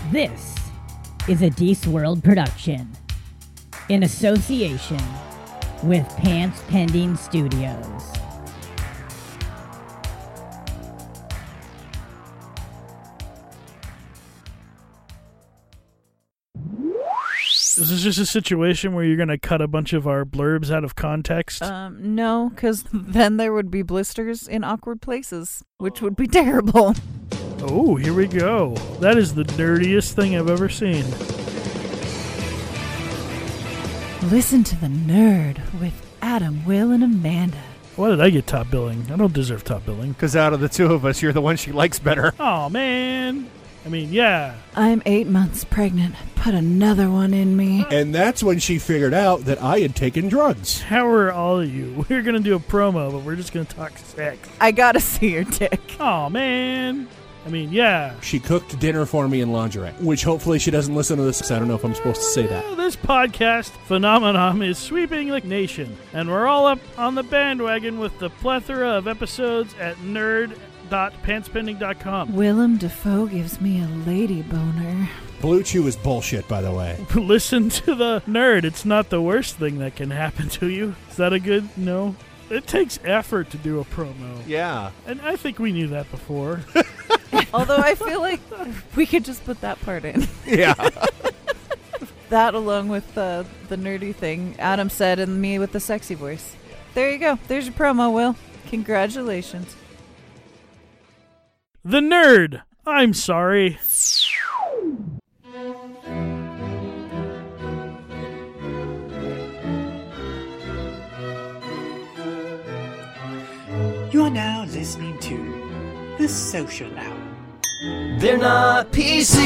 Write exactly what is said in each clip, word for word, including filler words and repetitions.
This is a Deece World production in association with Pants Pending Studios. Is this just a situation where you're going to cut a bunch of our blurbs out of context? Um, no, because then there would be blisters in awkward places, which would be terrible. Oh, here we go. That is the dirtiest thing I've ever seen. Listen to the Nerd with Adam, Will, and Amanda. Why did I get top billing? I don't deserve top billing. Because out of the two of us, you're the one she likes better. Oh, man. I mean, yeah. I'm eight months pregnant. Put another one in me. And that's when she figured out that I had taken drugs. How are all of you? We're going to do a promo, but we're just going to talk sex. I gotta see your dick. Oh, man. I mean, yeah. She cooked dinner for me in lingerie, which hopefully she doesn't listen to this. I don't know if I'm supposed to say that. Well, this podcast phenomenon is sweeping the nation, and we're all up on the bandwagon with the plethora of episodes at nerd dot pantspending dot com. Willem Dafoe gives me a lady boner. Blue Chew is bullshit, by the way. Listen to the Nerd. It's not the worst thing that can happen to you. Is that a good no? It takes effort to do a promo. Yeah. And I think we knew that before. Although I feel like we could just put that part in. Yeah. That along with uh, the nerdy thing Adam said and me with the sexy voice. There you go. There's your promo, Will. Congratulations. The Nerd. I'm sorry. You are now listening to The Social Hour. They're not P C,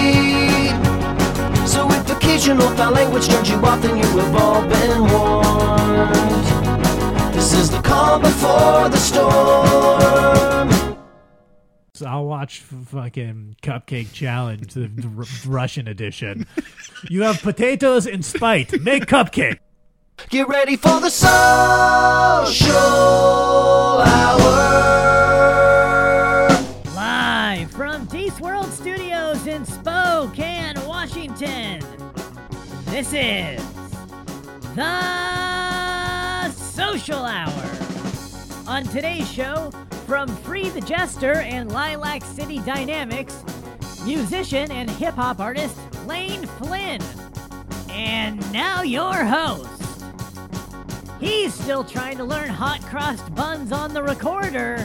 so if occasional foul language turns you off, then you have all been warned. This is the calm before the storm. So I'll watch f- fucking Cupcake Challenge, the r- Russian edition. You have potatoes and spite. Make cupcake. Get ready for the social hour. Live from Deece World Studios in Spokane, Washington. This is The Social Hour. On today's show, from Free the Jester and Lilac City Dynamics, musician and hip-hop artist Lane Flynn. And now your host. He's still trying to learn hot crossed buns on the recorder.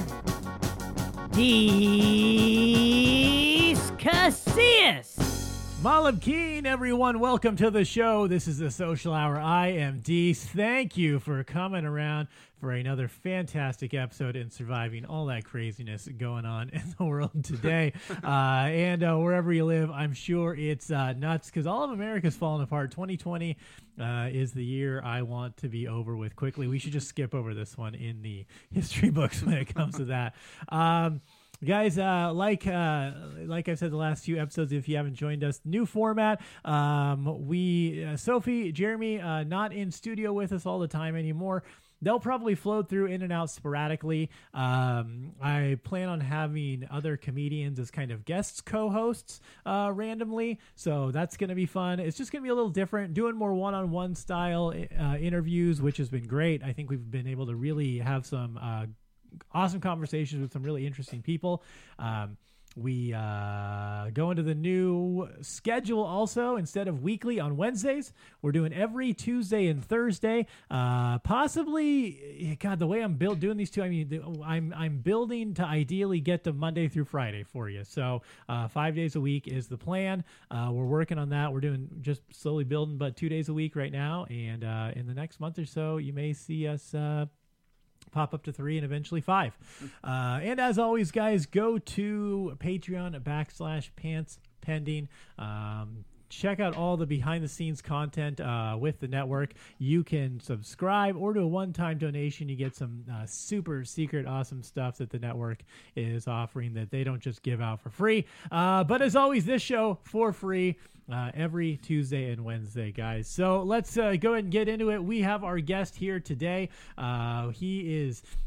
Deece Casillas. Malam Keen, everyone. Welcome to the show. This is The Social Hour. I am Deece. Thank you for coming around for another fantastic episode and surviving all that craziness going on in the world today. uh, and uh, wherever you live, I'm sure it's uh, nuts because all of America's falling apart. twenty twenty uh, is the year I want to be over with quickly. We should just skip over this one in the history books when it comes to that. Um, Guys, uh, like uh, like I've said the last few episodes, if you haven't joined us, new format. Um, we, uh, Sophie, Jeremy, uh, not in studio with us all the time anymore. They'll probably float through in and out sporadically. Um, I plan on having other comedians as kind of guests, co-hosts uh, randomly. So that's going to be fun. It's just going to be a little different, doing more one-on-one style uh, interviews, which has been great. I think we've been able to really have some uh, awesome conversations with some really interesting people. Um, we uh, go into the new schedule also. Instead of weekly on Wednesdays, we're doing every Tuesday and Thursday. Uh, possibly, God, the way I'm built doing these two, I mean, I'm I'm building to ideally get to Monday through Friday for you. So uh, five days a week is the plan. Uh, we're working on that. We're doing just slowly building, but two days a week right now. And uh, in the next month or so, you may see us uh, pop up to three and eventually five. Uh, and as always, guys, go to Patreon backslash pants pending. Um, check out all the behind the scenes content uh, with the network. You can subscribe or do a one-time donation. You get some uh, super secret awesome stuff that the network is offering that they don't just give out for free. Uh, but as always, this show for free. Uh, every Tuesday and Wednesday, guys. So let's uh, go ahead and get into it. We have our guest here today. Uh, he is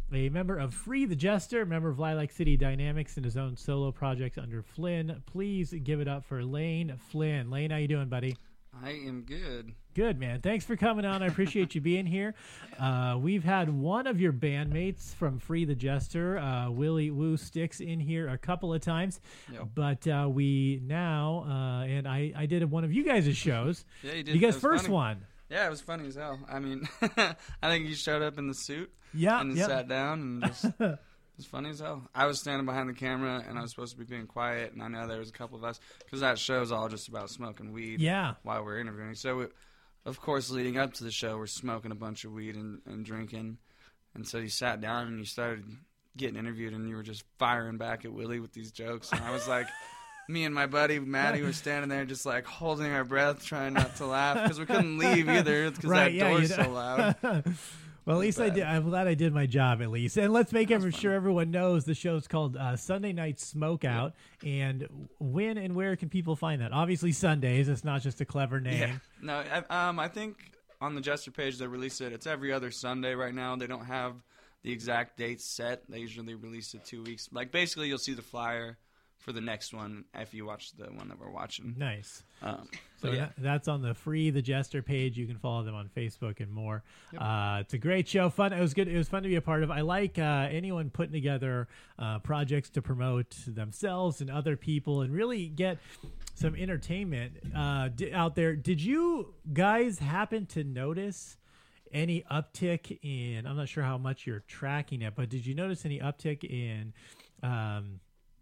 a member of Free the Jester, member of Lilac City Dynamics, and his own solo projects under Flynn. Please give it up for Lane Flynn. Lane, how you doing, buddy? I am good. Good, man. Thanks for coming on. I appreciate you being here. Uh, we've had one of your bandmates from Free the Jester, uh, Willie Woo Sticks, in here a couple of times. Yep. But uh, we now, uh, and I, I did one of you guys' shows. Yeah, you did. You guys' That was first funny. one. Yeah, it was funny as hell. I mean, I think you showed up in the suit. Yeah, And then yeah. sat down and just... It was funny as hell. I was standing behind the camera, and I was supposed to be being quiet, and I know there was a couple of us, because that show's all just about smoking weed Yeah. while we're interviewing. So, it, of course, leading up to the show, we're smoking a bunch of weed and, and drinking. And so you sat down, and you started getting interviewed, and you were just firing back at Willie with these jokes. And I was like, me and my buddy, Maddie, were standing there just, like, holding our breath, trying not to laugh, because we couldn't leave either, because Right, that yeah, door's you- so loud. Well, at least I bad. did. I'm glad I did my job, at least. And let's make ever sure everyone knows the show's called uh, Sunday Night Smokeout. And when and where can people find that? Obviously Sundays. It's not just a clever name. Yeah. No, I, um, I think on the Jester page they release it. It's every other Sunday right now. They don't have the exact dates set. They usually release it two weeks. Like, basically, you'll see the flyer for the next one if you watch the one that we're watching. Nice. Um, So but yeah. that, that's on the Free the Jester page. You can follow them on Facebook and more. Uh, it's a great show. Fun. It was good. It was fun to be a part of. I like uh, anyone putting together uh, projects to promote themselves and other people and really get some entertainment uh, d- out there. Did you guys happen to notice any uptick in? I'm not sure how much you're tracking it, but did you notice any uptick in? Um,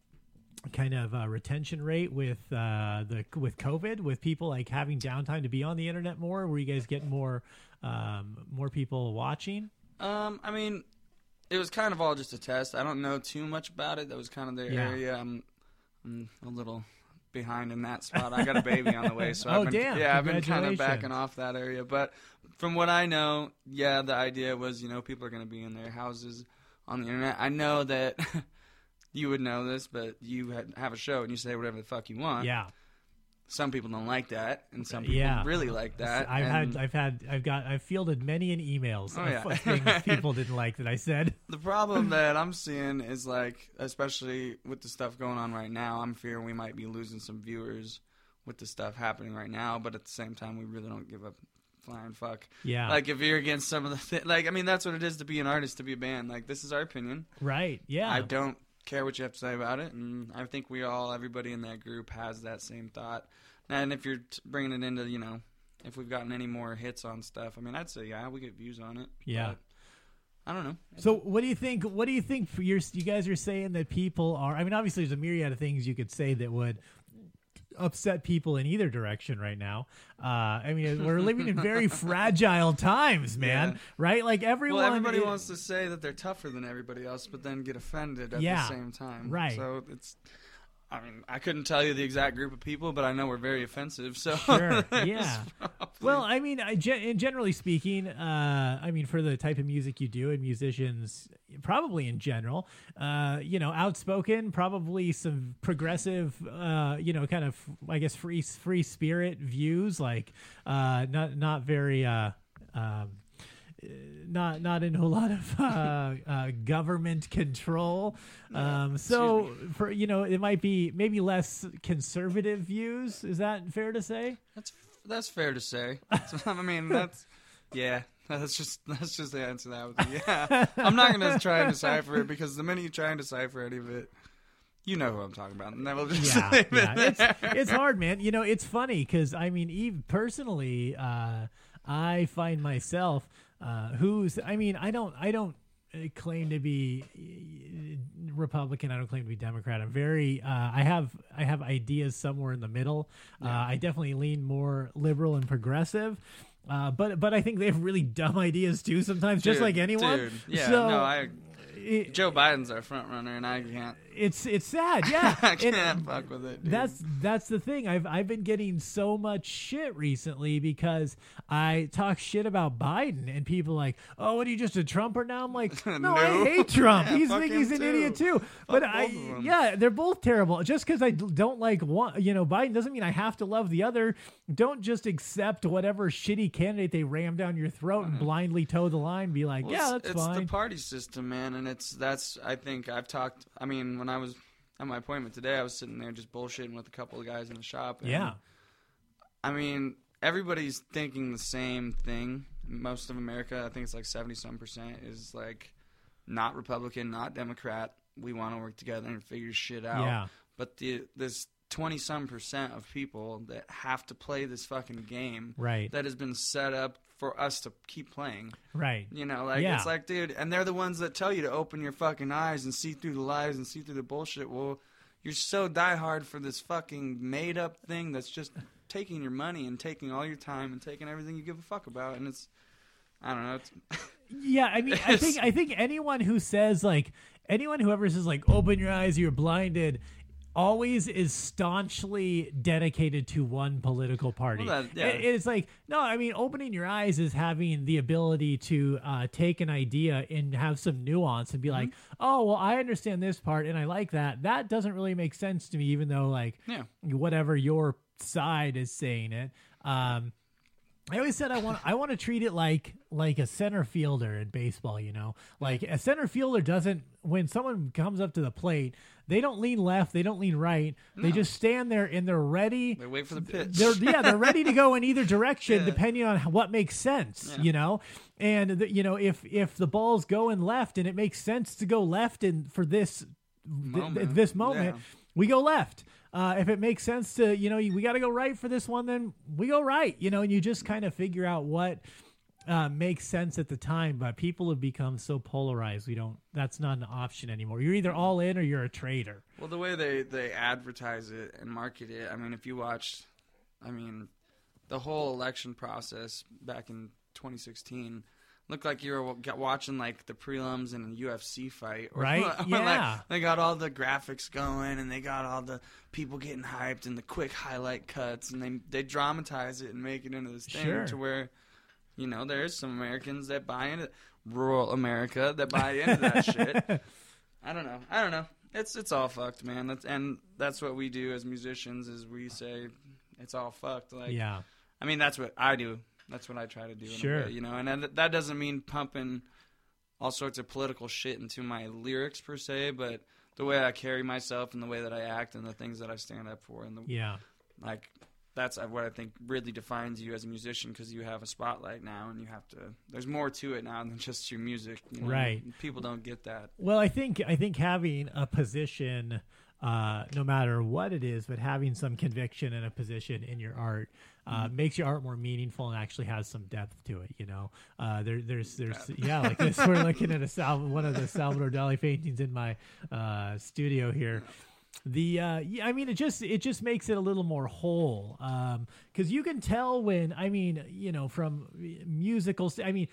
kind of uh, retention rate with uh, the with COVID, with people like having downtime to be on the internet more? Were you guys getting more um, more people watching? Um, I mean, it was kind of all just a test. I don't know too much about it. That was kind of their Yeah. area. I'm, I'm a little behind in that spot. I got a baby on the way, so Oh, I've been, damn. yeah, I've been kind of Congratulations. backing off that area. But from what I know, yeah, the idea was, you know, people are going to be in their houses on the internet. I know that you would know this, but you had, have a show and you say whatever the fuck you want. Yeah, Some people don't like that, and some people yeah. really like that. I've and had, I've had, I've got, I've fielded many an emails Oh, of yeah. things people didn't like that I said. The problem that I'm seeing is, like, especially with the stuff going on right now, I'm fearing we might be losing some viewers with the stuff happening right now, but at the same time, we really don't give a flying fuck. Yeah, Like, if you're against some of the th- like, I mean, that's what it is to be an artist, to be a band. Like, this is our opinion. right. Yeah, I don't care what you have to say about it, and I think we all, everybody in that group has that same thought. And if you're t- bringing it into, you know, if we've gotten any more hits on stuff, I mean, I'd say, yeah, we get views on it. Yeah. but I don't know. So what do you think? What do you think? For your, you guys are saying that people are. I mean, obviously, there's a myriad of things you could say that would upset people in either direction right now. Uh, I mean, we're living in very fragile times, man. Yeah. Right? Like everyone. Well, everybody is- wants to say that they're tougher than everybody else, but then get offended at Yeah, the same time. right. So it's, I mean, I couldn't tell you the exact group of people, but I know we're very offensive. So Sure. there's Yeah. probably- Well, I mean, I, gen- and generally speaking, uh, I mean, for the type of music you do and musicians, probably in general, uh, you know, outspoken, probably some progressive, uh, you know, kind of, I guess, free free spirit views, like uh, not not very. Uh, um, Not not into a lot of uh, uh, government control, um, so for you know it might be maybe less conservative views. Is that fair to say? that's that's fair to say. That's- I mean, that's yeah. That's just that's just the answer to that. With yeah, I'm not gonna try and decipher it, because the minute you try and decipher any of it, you know who I'm talking about, and then we'll just Yeah, leave it yeah. It's, there. it's hard, man. You know, it's funny because I mean, Eve personally, uh, I find myself uh, who's. I mean, I don't, I don't uh, claim to be uh, Republican. I don't claim to be Democrat. I'm very. Uh, I have, I have ideas somewhere in the middle. Uh, I definitely lean more liberal and progressive. Uh, but but I think they have really dumb ideas too sometimes, just Dude, like anyone. Dude. Yeah, So, no, I it, Joe Biden's our front runner, and I can't. It's it's sad, yeah. I can't And fuck with it. Dude. That's that's the thing. I've I've been getting so much shit recently because I talk shit about Biden, and people are like, oh, what are you, just a Trumper now? I'm like, no, No. I hate Trump. Yeah, he's fuck think he's him an idiot too. But both I, of 'em. yeah, they're both terrible. Just because I d- don't like one, you know, Biden doesn't mean I have to love the other. Don't just accept whatever shitty candidate they ram down your throat and blindly toe the line. Be like, Well, yeah, it's, that's it's fine. the party system, man, and it's that's. I think I've talked. I mean, when I was at my appointment today, I was sitting there just bullshitting with a couple of guys in the shop. And, Yeah. I mean, everybody's thinking the same thing. Most of America, I think it's like seventy some percent, is like not Republican, not Democrat. We want to work together and figure shit out. Yeah. But the this twenty some percent of people that have to play this fucking game, Right. that has been set up for us to keep playing. Right. You know, like Yeah. it's like, dude, and they're the ones that tell you to open your fucking eyes and see through the lies and see through the bullshit. Well, you're so diehard for this fucking made up thing that's just taking your money and taking all your time and taking everything you give a fuck about, and it's, I don't know. It's, Yeah, I mean, I think I think anyone who says like anyone who ever says like open your eyes, you're blinded, always is staunchly dedicated to one political party. Well, that- yeah. It- it's like no, I mean, opening your eyes is having the ability to uh, take an idea and have some nuance and be Mm-hmm. like, oh, well, I understand this part and I like that. That doesn't really make sense to me, even though like Yeah. whatever your side is saying it. Um, I always said I want I want to treat it like like a center fielder in baseball, you know? Like a center fielder doesn't, when someone comes up to the plate, they don't lean left, they don't lean right. They just stand there and they're ready. they wait for the pitch. They're yeah, they're ready to go in either direction Yeah. depending on what makes sense, Yeah. you know? And the, you know, if if the ball's going left and it makes sense to go left and for this th- Moment. this moment, Yeah. we go left. Uh, if it makes sense to, you know, we got to go right for this one, then we go right, you know, and you just kind of figure out what uh, makes sense at the time. But people have become so polarized. We don't, that's not an option anymore. You're either all in or you're a traitor. Well, the way they, they advertise it and market it, I mean, if you watched, I mean, the whole election process back in twenty sixteen looked like you were w- watching, like, the prelims in a U F C fight. Or, Right? or, Yeah. Like, they got all the graphics going, and they got all the people getting hyped and the quick highlight cuts, and they they dramatize it and make it into this thing Sure. to where, you know, there's some Americans that buy into rural America that buy into that shit. I don't know. I don't know. It's it's all fucked, man. That's, and that's what we do as musicians is we say it's all fucked. Like, Yeah. I mean, that's what I do. That's what I try to do. In Sure. A way, you know, and that, that doesn't mean pumping all sorts of political shit into my lyrics per se, but the way I carry myself and the way that I act and the things that I stand up for and the Yeah. like. That's what I think really defines you as a musician, because you have a spotlight now, and you have to. There's more to it now than just your music, you know? Right. People don't get that. Well, I think I think having a position, uh, no matter what it is, but having some conviction and a position in your art uh, makes your art more meaningful and actually has some depth to it. You know, uh, there, there's there's yeah, like this. We're looking at a Sal- one of the Salvador Dali paintings in my uh, studio here. The uh, yeah, I mean, it just it just makes it a little more whole, um, because you can tell when, I mean, you know, from musical. St- I mean,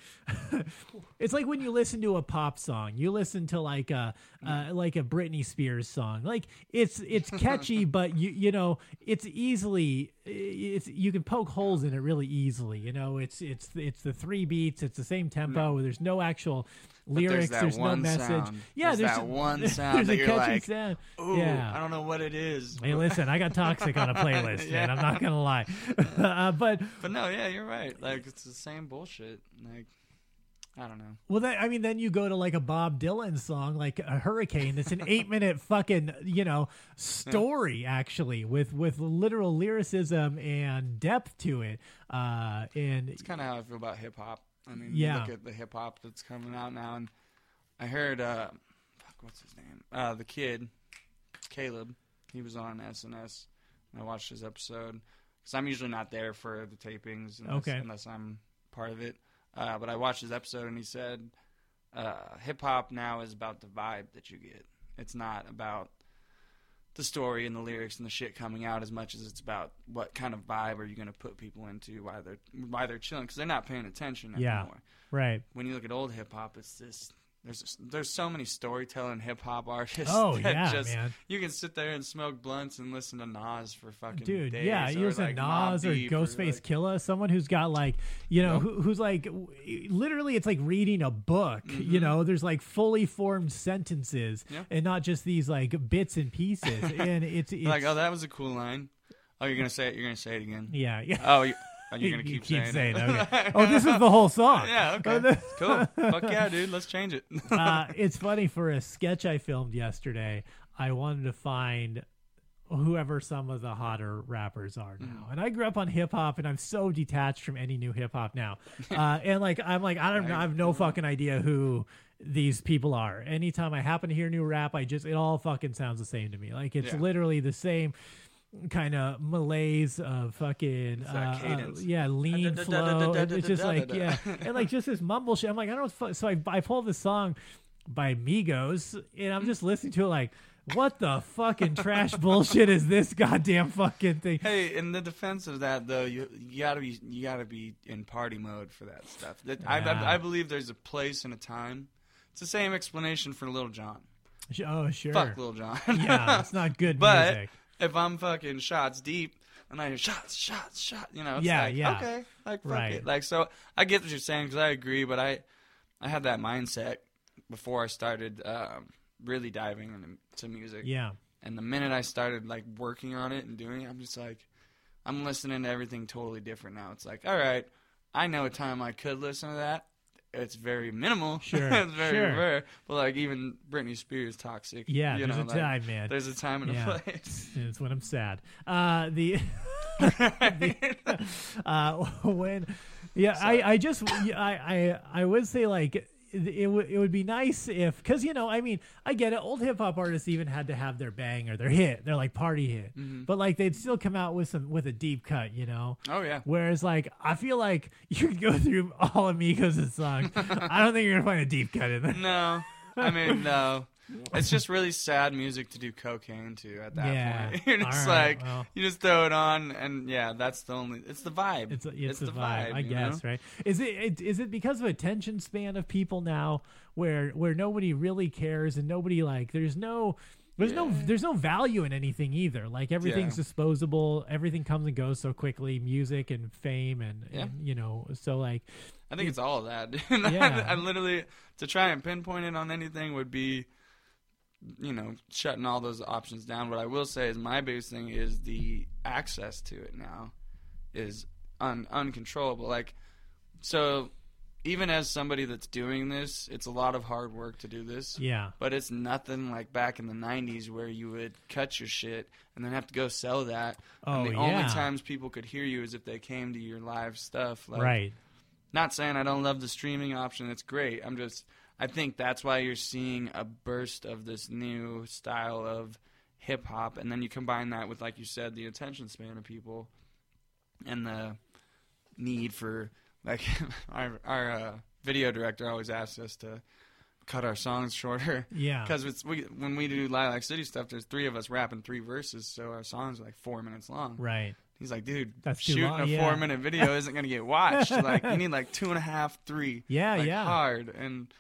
it's like when you listen to a pop song, you listen to like a uh, like a Britney Spears song. Like it's it's catchy, but you you know it's easily it's you can poke holes in it really easily. You know, it's it's it's the three beats, it's the same tempo. There's no actual lyrics. there's that There's, no one message. sound. Yeah, There's there's that one there's sound that a you're catchy like, sound. Ooh, Yeah. I don't know what it is. Hey, listen, I got Toxic on a playlist, man. Yeah. I'm not gonna lie, uh, but But no, yeah, you're right. Like, it's the same bullshit. Like, I don't know. well, then I mean, then you go to like a Bob Dylan song, like a Hurricane. That's an eight minute fucking you know story actually with with literal lyricism and depth to it. Uh, and It's kind of how I feel about hip hop. I mean, Yeah. you look at the hip hop that's coming out now, and I heard, uh, fuck, what's his name? Uh, the kid, Caleb. He was on S N S, and I watched his episode. Because I'm usually not there for the tapings unless, Okay. unless I'm part of it. Uh, but I watched his episode, and he said uh, hip-hop now is about the vibe that you get. It's not about the story and the lyrics and the shit coming out as much as it's about what kind of vibe are you going to put people into while they're while they're chilling, because they're not paying attention Yeah. anymore. right, When you look at old hip hop, it's this there's there's so many storytelling hip hop artists. Oh, that yeah, just, man. You can sit there and smoke blunts and listen to Nas for fucking Dude, days. yeah, or you listen like to Mobb Nas or Deep Ghostface like, Killah, someone who's got like, you know, Yep. who, who's like, w- literally, it's like reading a book. You Mhm. know, there's like fully formed sentences, Yep. and not just these like bits and pieces. And it's, it's like, oh, that was a cool line. Oh, you're gonna say it. You're gonna say it again. yeah, yeah. Oh, you, oh, you're gonna You keep, keep saying, saying it. okay. Oh, this is the whole song. Yeah. Oh, Okay. the- Cool. Fuck yeah, dude. Let's change it. uh, it's funny, for a sketch I filmed yesterday, I wanted to find whoever some of the hotter rappers are now. And I grew up on hip hop, and I'm so detached from any new hip hop now. Uh, and like, I'm like, I don't know, I have no fucking idea who these people are. Anytime I happen to hear new rap, I just, it all fucking sounds the same to me. Like, it's Yeah. literally the same kind of malaise of fucking that uh, uh, cadence. yeah, lean Da- da- da- flow. da- da- And it's just da- da- like, da- yeah, da. and like just this mumble shit. I'm like, I don't know what the fuck. So I, I pulled this song by Migos, and I'm just listening to it like, what the fucking trash bullshit is this goddamn fucking thing? Hey, in the defense of that, though, you you gotta be you gotta be in party mode for that stuff. That, I, Yeah. I I believe there's a place and a time. It's the same explanation for Lil Jon. Oh, sure. Fuck Lil Jon. Yeah, it's not good But music. if I'm fucking shots deep and I hear shots, shots, shots, you know, it's Yeah, like, yeah. okay, like fuck Right. it. Like, so I get what you're saying because I agree, but I I had that mindset before I started um, really diving into music. Yeah. And the minute I started like working on it and doing it, I'm just like, I'm listening to everything totally different now. It's like, all right, I know a time I could listen to that. It's very minimal. Sure, It's very sure. rare. But like even Britney Spears, Toxic. Yeah, you there's know, a like, time, man. There's a time and Yeah. a place. It's when I'm sad. Uh, the, the uh, when, yeah, I, I just, I, I, I would say like, it would it would be nice if, because you know, I mean, I get it. Old hip hop artists even had to have their bang or their hit, their like party hit, Mhm. but like they'd still come out with some with a deep cut, you know. Oh yeah. Whereas like I feel like you can go through all Amigos' songs. I don't think you're gonna find a deep cut in there. No, I mean no. It's just really sad music to do cocaine to at that Yeah. point. You're just All right, like well. you just throw it on, and yeah, that's the only. It's the vibe. It's, it's, the, the vibe, I you guess, know? right? Is it, it is it because of attention span of people now, where where nobody really cares and nobody like there's no there's no there's no value in anything either. Like everything's Yeah. disposable, everything comes and goes so quickly, music and fame and, Yeah. and you know, so like I think it's all of that. Yeah. I, I literally to try and pinpoint it on anything would be, you know, shutting all those options down. What I will say is my biggest thing is the access to it now is un- uncontrollable. Like, so even as somebody that's doing this, it's a lot of hard work to do this. Yeah. But it's nothing like back in the nineties where you would cut your shit and then have to go sell that. Oh, and the yeah. only times people could hear you is if they came to your live stuff. Like, right. not saying I don't love the streaming option. It's great. I'm just, I think that's why you're seeing a burst of this new style of hip hop. And then you combine that with, like you said, the attention span of people and the need for, like, our, our uh, video director always asks us to cut our songs shorter. Yeah. Because it's we, when we do Lilac City stuff, there's three of us rapping three verses, so our songs are like four minutes long. Right. He's like, dude, That's too shooting long, a yeah. four minute video isn't going to get watched. Like, you need like two and a half, three. Yeah, like, yeah. hard. And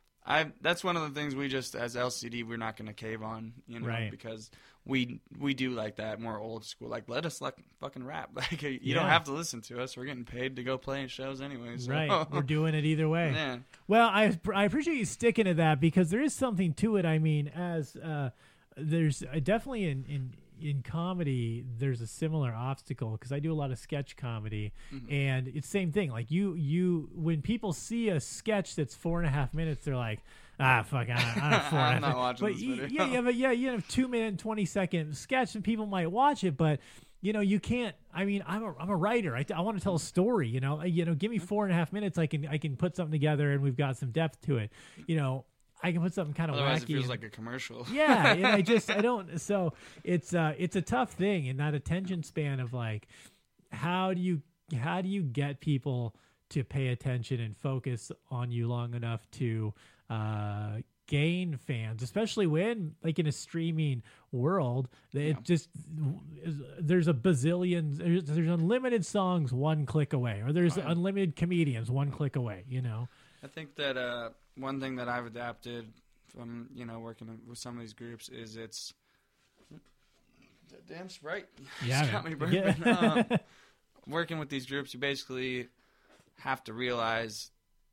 I that's one of the things we just, as L C D, we're not going to cave on, you know, Right. because we we do like that more old school. Like, let us like fucking rap. Like, you Yeah. don't have to listen to us. We're getting paid to go play in shows anyway. So. Right. We're doing it either way. Yeah. Well, I I appreciate you sticking to that because there is something to it. I mean, as uh, there's uh, definitely in, in in comedy, there's a similar obstacle because I do a lot of sketch comedy, Mhm. and it's the same thing. Like you you when people see a sketch that's four and a half minutes, they're like, ah, fuck, I don't, I don't four and a I'm half not minutes. watching But this y- video. yeah, yeah, but yeah, you have two minute and twenty second sketch, and people might watch it, but. You know, you can't. I mean, I'm a I'm a writer. I, I want to tell a story. You know, you know, give me four and a half minutes. I can I can put something together, and we've got some depth to it. You know, I can put something kind of Otherwise, wacky. it feels and- like a commercial. yeah, and I just I don't. So it's uh it's a tough thing in that attention span of like, how do you how do you get people to pay attention and focus on you long enough to uh gain fans, especially when like in a streaming world, it Yeah. just there's a bazillion there's, there's unlimited songs one click away, or there's Oh, yeah. unlimited comedians one click away. You know. I think that uh, one thing that I've adapted from, you know, working with some of these groups is it's damn Sprite. Yeah, It's got me burping. um, working with these groups, you basically have to realize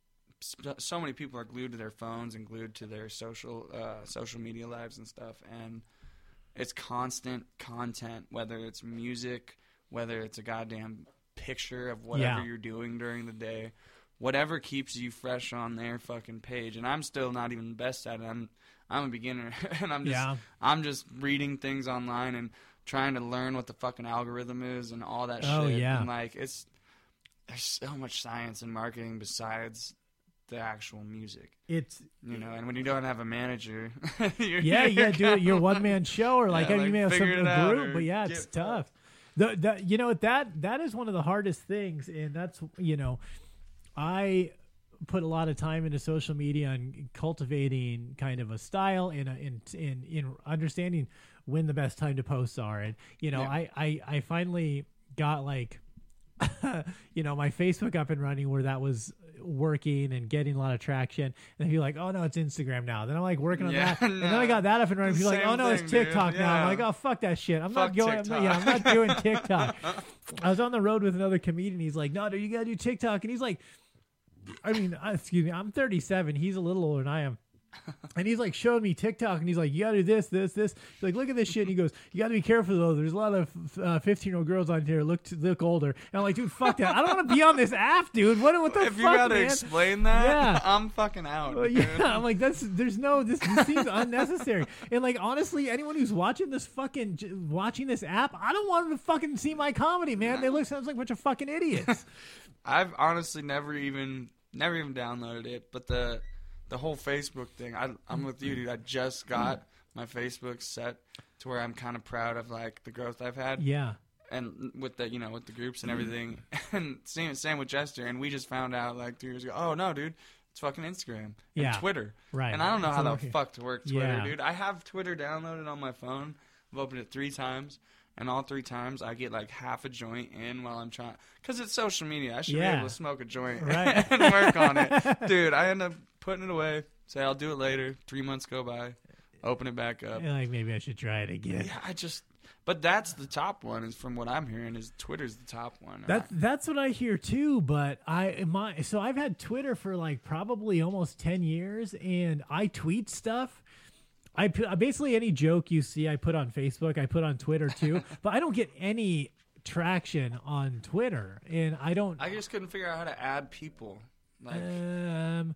so many people are glued to their phones and glued to their social uh, social media lives and stuff, and it's constant content, whether it's music, whether it's a goddamn picture of whatever Yeah. you're doing during the day, whatever keeps you fresh on their fucking page. And I'm still not even the best at it. I'm I'm a beginner, and I'm just Yeah. I'm just reading things online and trying to learn what the fucking algorithm is and all that Oh, shit. yeah. And like it's there's so much science in marketing besides the actual music. It's You know, and when you don't have a manager, you're, yeah, you're yeah, do it your one man show or like Yeah, you like, may have some figure it a out group, or but yeah, get it's tough. The, the you know that that is one of the hardest things, and that's you know, I put a lot of time into social media and cultivating kind of a style and a, in in in understanding when the best time to post are, and you know, Yeah. I, I I finally got like, you know, my Facebook up and running where that was working and getting a lot of traction, and people like, oh no, it's Instagram now. Then I'm like working on Yeah, that, and then no. I got that up and running. People like, Same oh no, it's thing, dude. TikTok now. I'm Yeah. like, oh fuck that shit. I'm Fuck not going. I'm not, yeah, I'm not doing TikTok. I was on the road with another comedian. He's like, no, dude, you gotta do TikTok, and he's like, I mean, uh, excuse me, I'm thirty-seven. He's a little older than I am. And he's like showing me TikTok, and he's like, you gotta do this, this, this. He's like, look at this shit. And he goes, you gotta be careful though. There's a lot of uh, fifteen year old girls on here look to, look older. And I'm like, dude, fuck that. I don't want to be on this app, dude. What what the if fuck, you gotta man? explain that, Yeah. I'm fucking out. Well, dude. yeah, I'm like, that's there's no this, this seems unnecessary. And like honestly, anyone who's watching this fucking j- watching this app, I don't want them to fucking see my comedy, man. They look sounds like a bunch of fucking idiots. I've honestly never even never even downloaded it, but the the whole Facebook thing, I, I'm with you, dude. I just got my Facebook set to where I'm kind of proud of like the growth I've had. Yeah. And with the, you know, with the groups and everything, and same same with Jester. And we just found out like two years ago. Oh no, dude, it's fucking Instagram and Yeah. Twitter. Right. And I don't know It's how the okay. fuck to work Twitter, Yeah. dude. I have Twitter downloaded on my phone. I've opened it three times, and all three times I get like half a joint in while I'm trying, because it's social media. I should Yeah. be able to smoke a joint Right. and work on it, dude. I end up putting it away. Say I'll do it later. Three months go by, open it back up. Yeah, like maybe I should try it again. Yeah, I just. But that's the top one. Is from what I'm hearing, is Twitter's the top one. That that's what I hear too. But I my so I've had Twitter for like probably almost ten years, and I tweet stuff. I pu- basically any joke you see, I put on Facebook. I put on Twitter too, but I don't get any traction on Twitter, and I don't. I just couldn't figure out how to add people. Like, Um,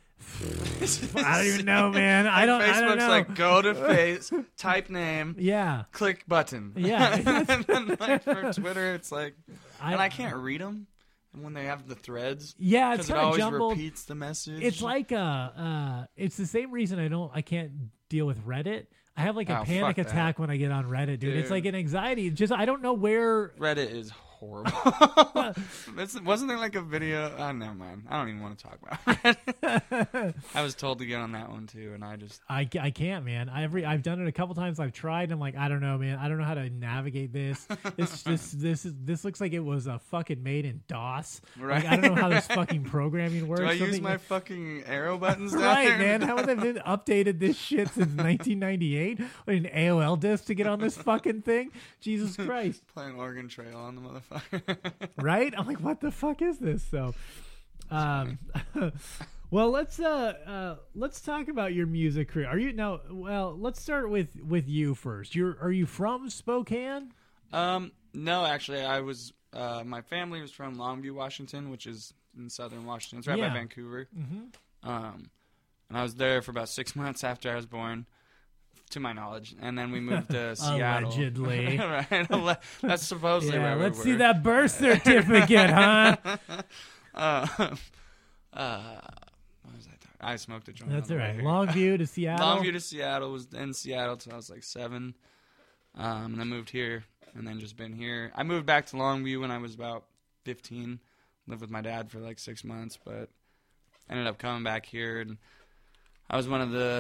I don't even know, man. I don't. Facebook's I don't know. like go to face, type name, yeah, click button. Yeah. And then, like, for Twitter, it's like, I- and I can't read them. And when they have the threads, Yeah, it's because it kinda always jumbled. repeats the message. It's like uh, uh, it's the same reason I don't, I can't deal with Reddit. I have like a Oh, panic fuck that. attack when I get on Reddit, dude. It's Dude. like an anxiety. It's just I don't know where. Reddit is horrible. It's- wasn't there like a video? Oh, never mind. I don't even want to talk about it. I was told to get on that one too, and I just I, I can't, man. I every I've done it a couple times. I've tried. And I'm like, I don't know, man. I don't know how to navigate this. This this this is this looks like it was a fucking made in DOS. Like, I don't know how this fucking programming works. do I use Something- my fucking arrow buttons down Right, there? man. How have they been updated this shit since nineteen ninety-eight? What, an A O L disc to get on this fucking thing? Jesus Christ. Playing Oregon Trail on the motherfucker. Right? I'm like, what the fuck is this? So, um, well, let's uh, uh, let's talk about your music career. Are you now? Well, let's start with with you first. You're are you from Spokane? Um, no, actually, I was. Uh, my family was from Longview, Washington, which is in southern Washington. It's right Yeah. by Vancouver. Mm-hmm. Um, and I was there for about six months after I was born, to my knowledge, and then we moved to Seattle. Allegedly. Right? Alle- That's supposedly Yeah, where we let's were. see that birth certificate, huh? Uh, uh, what was I talking? I smoked a joint. That's on all the right. way here. Longview to Seattle. Longview to Seattle, was in Seattle till I was like seven, um, and then moved here, and then just been here. I moved back to Longview when I was about fifteen. Lived with my dad for like six months, but ended up coming back here, and I was one of the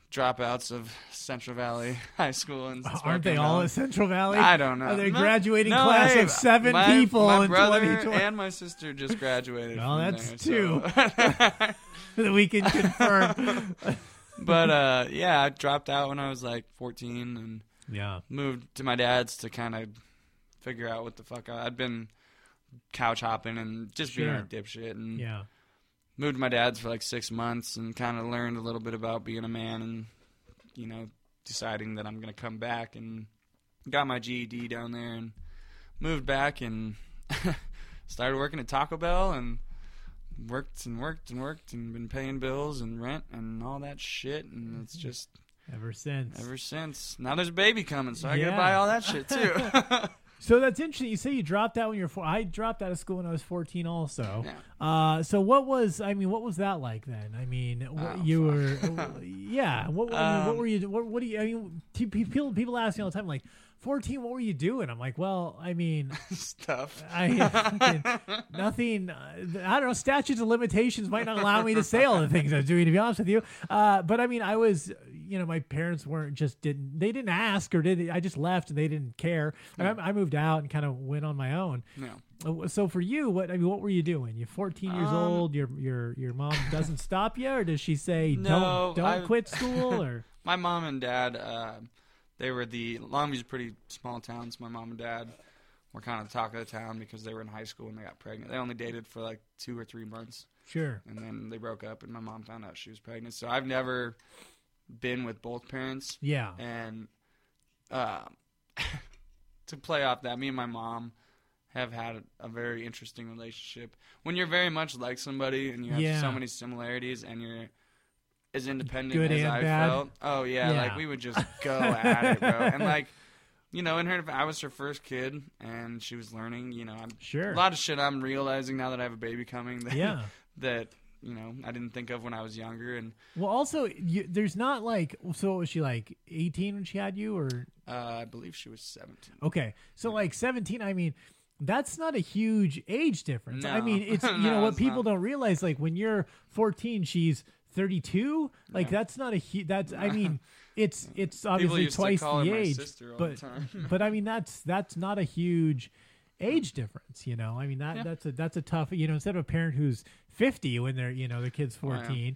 dropouts of Central Valley High School. And Aren't they all at Central Valley? I don't know. Are they No- graduating no, class hey, of seven my, people my in brother twenty twenty? and my sister just graduated. Well, from that's there, two. so- That we can confirm. But uh, yeah, I dropped out when I was like fourteen and Yeah. moved to my dad's to kind of figure out what the fuck I, I'd been couch hopping and just being Sure. a dipshit. And Yeah. moved to my dad's for like six months and kind of learned a little bit about being a man and, you know, deciding that I'm going to come back and got my G E D down there and moved back and started working at Taco Bell and worked and worked and worked and been paying bills and rent and all that shit. And it's just Ever since. ever since. Now there's a baby coming, so I got Yeah. to buy all that shit too. So that's interesting. You say you dropped out when you were four. I dropped out of school when I was fourteen also. Yeah. Uh, so what was, I mean, what was that like then? I mean, what, Oh, you fuck. were, yeah. What, I mean, what Um, were you, what, what do you, I mean, t- people, people ask me all the time, like, fourteen, what were you doing? I'm like, well, I mean, Stuff. I fucking, nothing. Uh, I don't know. Statutes of limitations might not allow me to say all the things I was doing. To be honest with you, uh, but I mean, I was. You know, my parents weren't just didn't they didn't ask or did I just left and they didn't care. I, I moved out and kind of went on my own. No. Uh, So for you, what I mean, what were you doing? You're fourteen years Um, old. Your your your mom doesn't stop you, or does she say No, don't don't I- quit school? Or My mom and dad, uh, they were the Longview's a pretty small town. So my mom and dad were kind of the talk of the town because they were in high school and they got pregnant. They only dated for like two or three months, sure, and then they broke up. And my mom found out she was pregnant. So I've never been with both parents. yeah, And uh, to play off that, me and my mom have had a, a very interesting relationship. When you're very much like somebody and you have Yeah. so many similarities and you're as independent Good as and I bad. felt. Oh, yeah, Yeah. like we would just go at it, bro. And like, you know, in her, I was her first kid and she was learning, you know, I'm, sure, a lot of shit I'm realizing now that I have a baby coming that, yeah. that you know, I didn't think of when I was younger. And Well, also, you, there's not like so. Was she like eighteen when she had you, or uh, I believe she was seventeen. okay? So like seventeen. I mean, that's not a huge age difference. I No. mean, it's you No, know what it's people not. don't realize. Like when you're fourteen, she's thirty-two. Like Yeah. that's not a huge. That's I mean, it's it's People obviously used to twice call her the my age, sister all but the time. but I mean that's that's not a huge age difference. You know, I mean that Yeah. that's a that's a tough. You know, instead of a parent who's fifty when they're you know the kid's Oh, yeah. fourteen.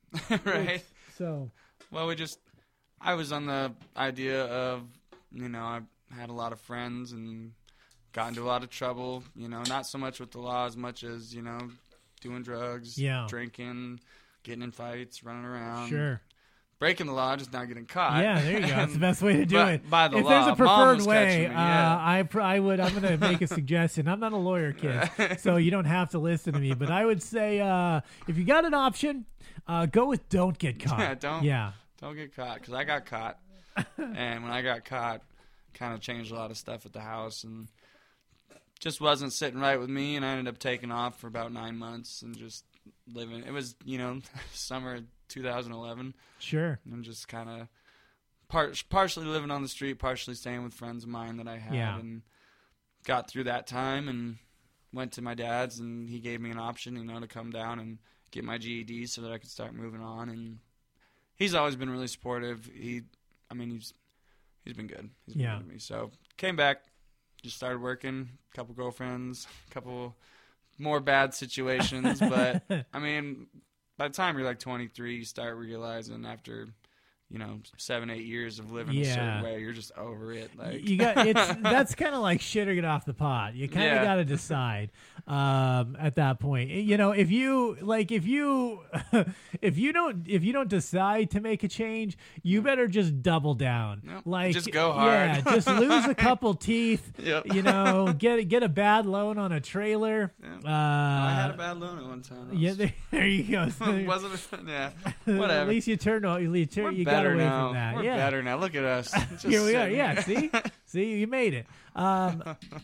Right. So Well, we just, I was on the idea of, you know, I had a lot of friends and got into a lot of trouble, you know, not so much with the law as much as, you know, doing drugs, Yeah. drinking, getting in fights, running around. sure. Breaking the law, just not getting caught. Yeah, there you go. That's the best way to do By- it. by the if law. there's a Mom preferred was way, catching me, yeah. uh, I pr- I would. I'm going to make a suggestion. I'm not a lawyer, kid, so you don't have to listen to me. But I would say, uh, if you got an option, uh, go with don't get caught. Yeah, don't- Yeah, Don't get caught, because I got caught. And when I got caught, kind of changed a lot of stuff at the house and just wasn't sitting right with me. And I ended up taking off for about nine months and just living. It was, you know, summer of two thousand eleven. sure. And just kind of par- partially living on the street, partially staying with friends of mine that I had. Yeah. And got through that time and went to my dad's, and he gave me an option, you know, to come down and get my G E D so that I could start moving on. And he's always been really supportive. He, I mean, he's he's been good. He's been Yeah. good to me. So came back, just started working, a couple girlfriends, a couple more bad situations. But I mean, by the time you're like twenty-three, you start realizing after, you know, seven, eight years of living a Yeah. certain way, you're just over it. Like You got it's that's kind of like shit or get off the pot. You kind of Yeah. got to decide um, at that point. You know, if you like, if you if you don't if you don't decide to make a change, you better just double down. Yep. Like Just go Yeah, hard. just lose a couple teeth. Yep. You know, get get a bad loan on a trailer. Yeah. Uh, I had a bad loan at one time. That yeah, was- there, there you go. So wasn't it? Yeah. at Whatever. least you turned. At least you, We're you got better away now. from that. We're yeah. better now. Look at us. Just Here we are. sitting Yeah. here. See, see, you made it. Um,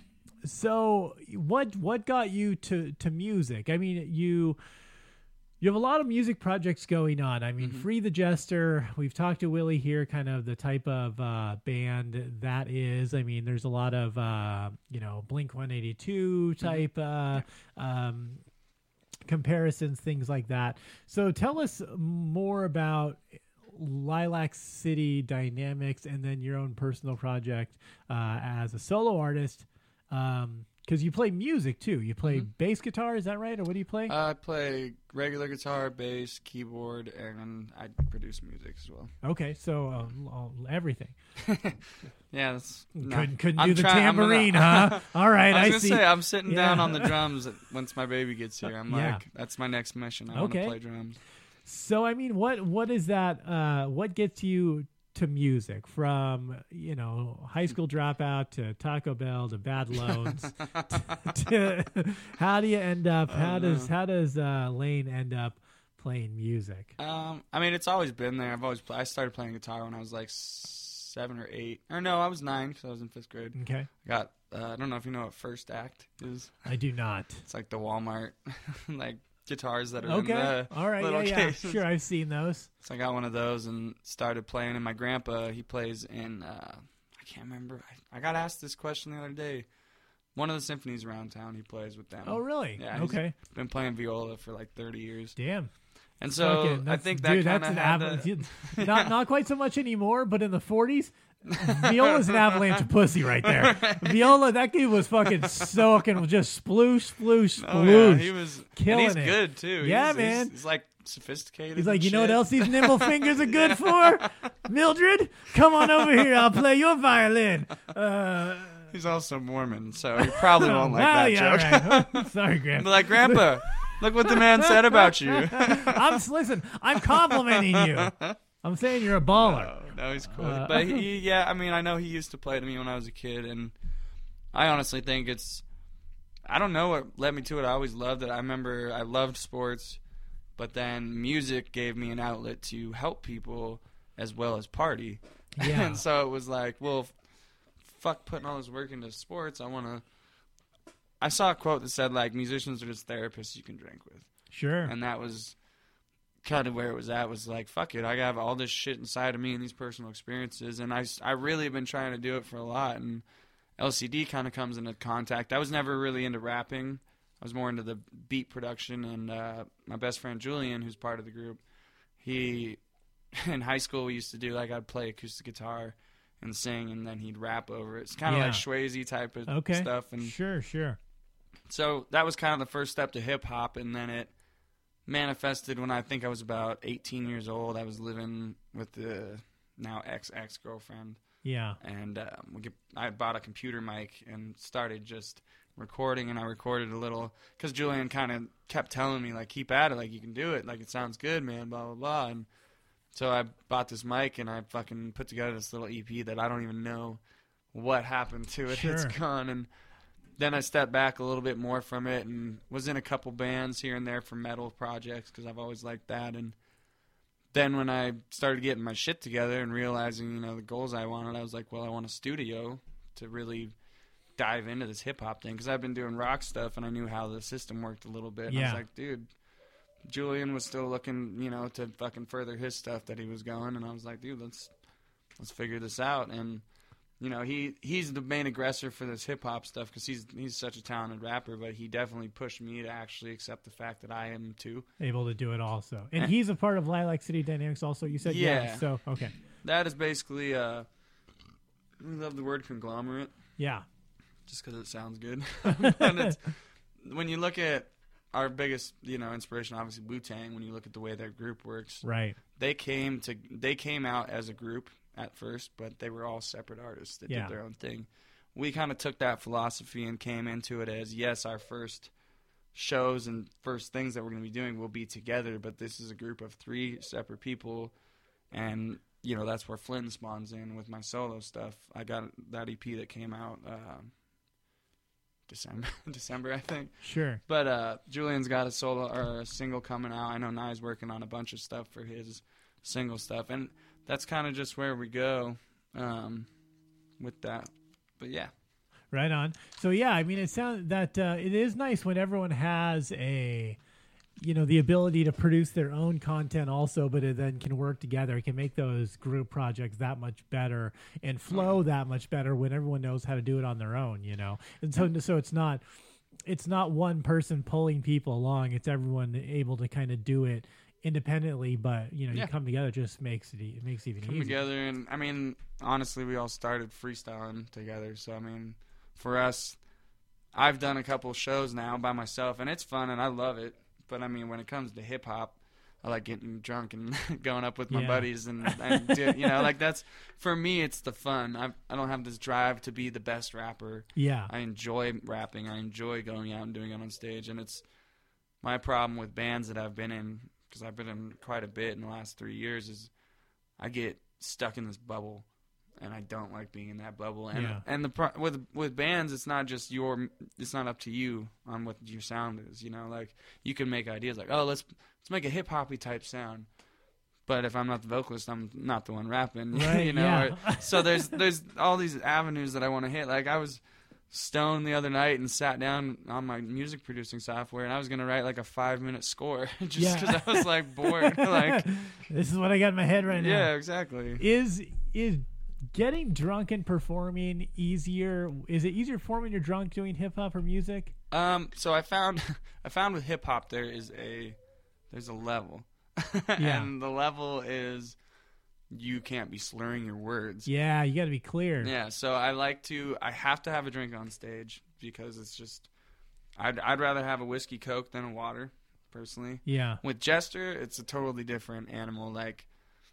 so what what got you to to music? I mean, you you have a lot of music projects going on. I mean, Mm-hmm. Free the Jester. We've talked to Willie here, kind of the type of uh, band that is. I mean, there's a lot of uh, you know Blink one eighty-two type uh, um, comparisons, things like that. So tell us more about Lilac City Dynamics and then your own personal project uh, as a solo artist. Um, Because you play music, too. You play Mm-hmm. bass guitar, is that right? Or what do you play? Uh, I play regular guitar, bass, keyboard, and I produce music as well. Okay, so um, all- everything. Yeah, that's Couldn't, no. couldn't I'm do the trying- I'm gonna- tambourine, huh? All right, I I, was gonna see. say I'm sitting Yeah. down on the drums once my baby gets here. I'm Yeah. like, that's my next mission. I want Okay. to play drums. So, I mean, what what is that? Uh, what gets you to music from, you know, high school dropout to Taco Bell to bad loans? to, how do you end up? How don't does know. how does uh, Lane end up playing music? Um, I mean, it's always been there. I've always pl- I started playing guitar when I was like seven or eight, or no, I was nine because I was in fifth grade. Okay, I got uh, I don't know if you know what First Act is. I do not. It's like the Walmart like guitars that are Okay, in the all right, little yeah, yeah, cases. sure, I've seen those. So I got one of those and started playing. And my grandpa, he plays in, uh, I can't remember. I, I got asked this question the other day. One of the symphonies around town, he plays with them. Oh, really? Yeah. he's Okay. Been playing viola for like thirty years. Damn. And so Fucking- I that's- think that dude, kind that's of an had av- the- not not quite so much anymore, but in the forties, Viola's an avalanche of pussy right there. Viola, that dude was fucking soaking, just sploosh, sploosh, sploosh. Oh, yeah, he was killing and he's it. good too. Yeah, He's- man. He's, he's like sophisticated. He's like, and you know what shit." else these nimble fingers are good for? Mildred, come on over here. I'll play your violin. Uh, He's also Mormon, so he probably won't like well, that yeah, joke. all right. Sorry, Be Grandpa. like, Grandpa, look what the man said about you. I'm listen. I'm complimenting you. I'm saying you're a baller. No, no, he's cool. Uh, but he, yeah, I mean, I know he used to play to me when I was a kid, and I honestly think it's, I don't know what led me to it. I always loved it. I remember I loved sports, but then music gave me an outlet to help people as well as party. Yeah. And so it was like, well, f- fuck putting all this work into sports. I want to, I saw a quote that said, like, musicians are just therapists you can drink with. Sure. And that was kind of where it was at, was like, fuck it, I have all this shit inside of me and these personal experiences, and I, I really have been trying to do it for a lot, and L C D kind of comes into contact. I was never really into rapping. I was more into the beat production, and uh, my best friend Julian, who's part of the group, he, in high school we used to do, like, I'd play acoustic guitar and sing, and then he'd rap over it. It's kind of Yeah. like Swayze type of Okay. stuff. And Sure, sure. so that was kind of the first step to hip-hop, and then it manifested when I think I was about eighteen years old. I was living with the now ex-ex-girlfriend, Yeah. and um, we get, I bought a computer mic and started just recording, and I recorded a little, because Julian kind of kept telling me, like, keep at it, like, you can do it, like, it sounds good, man, blah, blah, blah, and so I bought this mic, and I fucking put together this little E P that I don't even know what happened to it. Sure. It's gone, and then I stepped back a little bit more from it and was in a couple bands here and there for metal projects because I've always liked that. And then when I started getting my shit together and realizing, you know, the goals I wanted, I was like, well, I want a studio to really dive into this hip-hop thing because I've been doing rock stuff and I knew how the system worked a little bit. And I Yeah. was like, dude, Julian was still looking, you know, to fucking further his stuff that he was going. And I was like, dude, let's let's figure this out. And you know, he, he's the main aggressor for this hip-hop stuff because he's he's such a talented rapper, but he definitely pushed me to actually accept the fact that I am too. Able to do it also. And he's a part of Lilac City Dynamics also, you said? Yeah. So, okay. That is basically, uh, I love the word conglomerate Yeah. just because it sounds good. And it's, when you look at our biggest, you know, inspiration, obviously Wu-Tang, when you look at the way their group works, Right. they came to they came out as a group at first, but they were all separate artists that Yeah. did their own thing. We kind of took that philosophy and came into it as, yes, our first shows and first things that we're going to be doing will be together, but this is a group of three separate people, and, you know, that's where Flynn spawns in with my solo stuff. I got that E P that came out uh, December, December, I think. Sure. But uh, Julian's got a solo or a single coming out. I know Nye's working on a bunch of stuff for his single stuff, and that's kind of just where we go um, with that. But yeah, Right on. So yeah, I mean, it sounds that uh, it is nice when everyone has a, you know, the ability to produce their own content also, but it then can work together. It can make those group projects that much better and flow that much better when everyone knows how to do it on their own, you know. And so, so it's not, it's not one person pulling people along. It's everyone able to kind of do it independently, but you know, Yeah. you come together, it just makes it, e- it makes it even Come easier. together, and I mean, honestly, we all started freestyling together. So I mean, for us, I've done a couple shows now by myself, and it's fun, and I love it. But I mean, when it comes to hip hop, I like getting drunk and going up with my Yeah. buddies, and, and do, you know, like that's for me. It's the fun. I I don't have this drive to be the best rapper. Yeah. I enjoy rapping. I enjoy going out and doing it on stage, and it's my problem with bands that I've been in, because I've been in quite a bit in the last three years, is I get stuck in this bubble, and I don't like being in that bubble. And Yeah. and the pro- with with bands, it's not just your, it's not up to you on what your sound is. You know, like you can make ideas like, oh, let's let's make a hip hoppy type sound. But if I'm not the vocalist, I'm not the one rapping. Right, you know. yeah. Or- so there's there's all these avenues that I want to hit. Like I was stoned the other night and sat down on my music producing software, and I was gonna write like a five minute score just Yeah. because I was like bored. like This is what I got in my head right now. yeah, exactly. Is is getting drunk and performing easier? Is it easier for when you're drunk doing hip hop or music? Um, so I found I found with hip hop there is a there's a level, Yeah. and the level is you can't be slurring your words. Yeah, you got to be clear. Yeah, so I like to I have to have a drink on stage because it's just I'd I'd rather have a whiskey Coke than a water, personally. Yeah. With Jester, it's a totally different animal. Like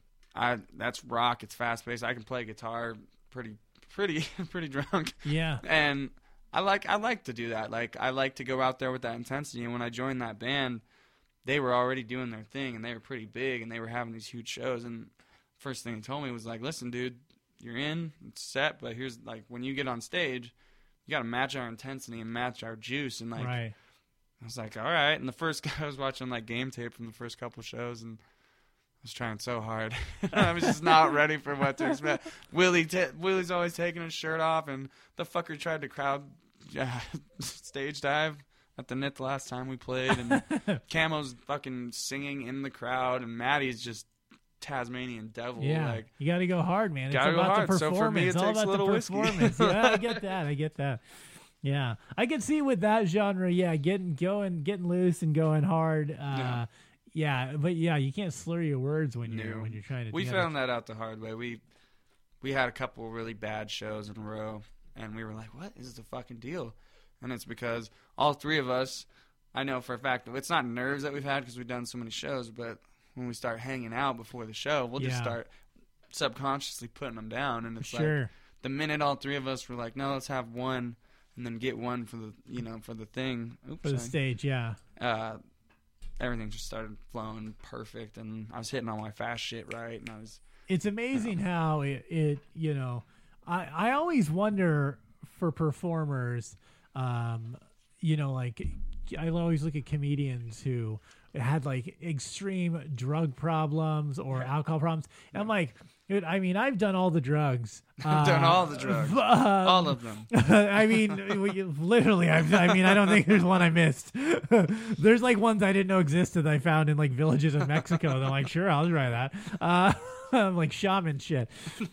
I that's rock, it's fast paced. I can play guitar pretty pretty pretty drunk. Yeah. And I like I like to do that. Like I like to go out there with that intensity. And when I joined that band, they were already doing their thing, and they were pretty big, and they were having these huge shows. And first thing he told me was like, "Listen, dude, you're in, it's set, but here's like when you get on stage, you got to match our intensity and match our juice." And like, Right. I was like, "All right." And the first guy I was watching like game tape from the first couple shows, and I was trying so hard. I was just not ready for what to expect. Willie, t- Willie's always taking his shirt off, and the fucker tried to crowd uh, stage dive at the N I T the last time we played, and Camo's fucking singing in the crowd, and Maddie's just Tasmanian devil. Yeah. Like, you got to go hard, man. It's Gotta go about hard. the So performance. for me, it all takes a about little the whiskey. performance. Yeah, I get that. I get that. Yeah, I can see with that genre. Yeah, getting going, getting loose, and going hard. Uh, yeah. yeah, but yeah, you can't slur your words when you're No. when you're trying to. we do found that out the hard way. We we had a couple really bad shows in a row, and we were like, "What is the fucking deal?" And it's because all three of us, I know for a fact, it's not nerves that we've had because we've done so many shows, but when we start hanging out before the show, we'll just Yeah. start subconsciously putting them down, and it's Sure. like the minute all three of us were like, "No, let's have one," and then get one for the you know for the thing. Oops, for the sorry. stage. Yeah. Uh, everything just started flowing perfect, and I was hitting all my fast shit right, and I was. It's amazing how it, it you know, I, I always wonder for performers, um, you know, like I always look at comedians who had like extreme drug problems or alcohol problems. And I'm like, dude, I mean, I've done all the drugs. I've done Uh, all the drugs. um, All of them. I mean, we- literally, I've, I mean, I don't think there's one I missed. There's like ones I didn't know existed that I found in like villages in Mexico. And I'm like, sure, I'll try that. Uh, I'm like shaman shit.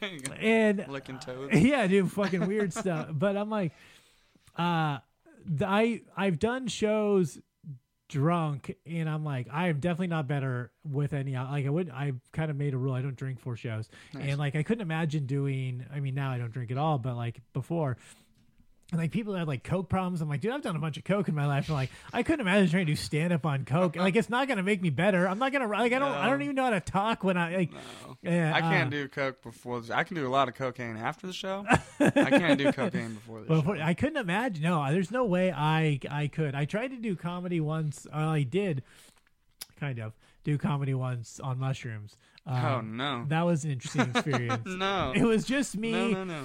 And Licking toads. yeah, dude, fucking weird stuff. But I'm like, uh, the, I I've done shows drunk, and I'm like, I am definitely not better with any. Like I would, I kind of made a rule I don't drink for shows, Nice. and like I couldn't imagine doing. I mean, now I don't drink at all, but like before. And like people that have like coke problems, I'm like, dude, I've done a bunch of coke in my life. And like, I couldn't imagine trying to do stand up on coke. And, like, it's not gonna make me better. I'm not gonna like. I don't. I don't No. even know how to talk when I like. No. Yeah, I can't uh, do coke before. The, I can do a lot of cocaine after the show. I can't do cocaine before the Before, show. I couldn't imagine. No, there's no way I I could. I tried to do comedy once. Uh, I did, kind of do comedy once on mushrooms. Um, Oh, no. that was an interesting experience. No. It was just me. No, no, no.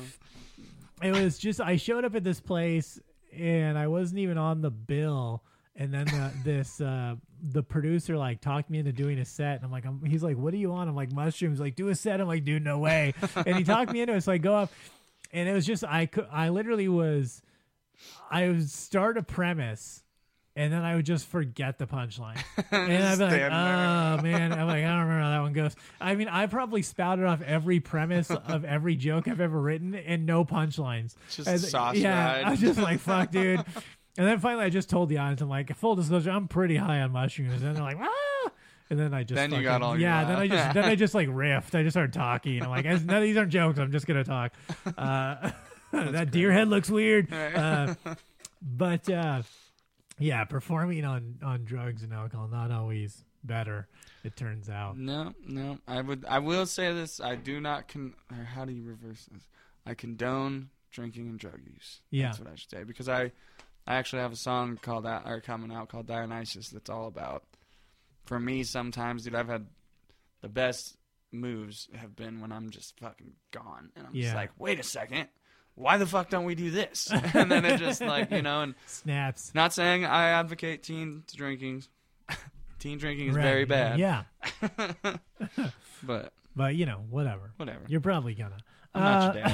It was just I showed up at this place and I wasn't even on the bill. And then the, this uh, the producer like talked me into doing a set, and I'm like, I'm, he's like, "What are you on?" I'm like, "Mushrooms." Like, do a set. I'm like, "Dude, no way." And he talked me into it, so I go up, and it was just I could I literally was I would start a premise, and then I would just forget the punchline, and I'd be like, stand "Oh man," I'm like, "I don't remember how that one goes." I mean, I probably spouted off every premise of every joke I've ever written, and no punchlines. Just a And- sauce yeah, ride. I was just like, "Fuck, dude." And then finally, I just told the audience, I'm like, full disclosure, I'm pretty high on mushrooms. And they're like, ah. And then I just Then you fucking- got all your yeah. Then I laugh. just then I just like riffed. I just started talking. I'm like, "As- none of these aren't jokes. I'm just gonna talk. Uh, that deer head looks weird. Uh, but uh, yeah, performing on on drugs and alcohol not always better. It turns out. No, no. I would. I will say this. I do not con. Or how do you reverse this? I condone drinking and drug use. Yeah. That's what I should say, because I, I actually have a song called that or coming out called Dionysus that's all about. For me, sometimes, dude, I've had the best moves have been when I'm just fucking gone, and I'm Yeah. just like, wait a second, why the fuck don't we do this? And then it just like you know, and Snaps. not saying I advocate teen drinking. Teen drinking is Right. very bad. Yeah. But But you know, whatever. whatever. You're probably gonna. I'm not your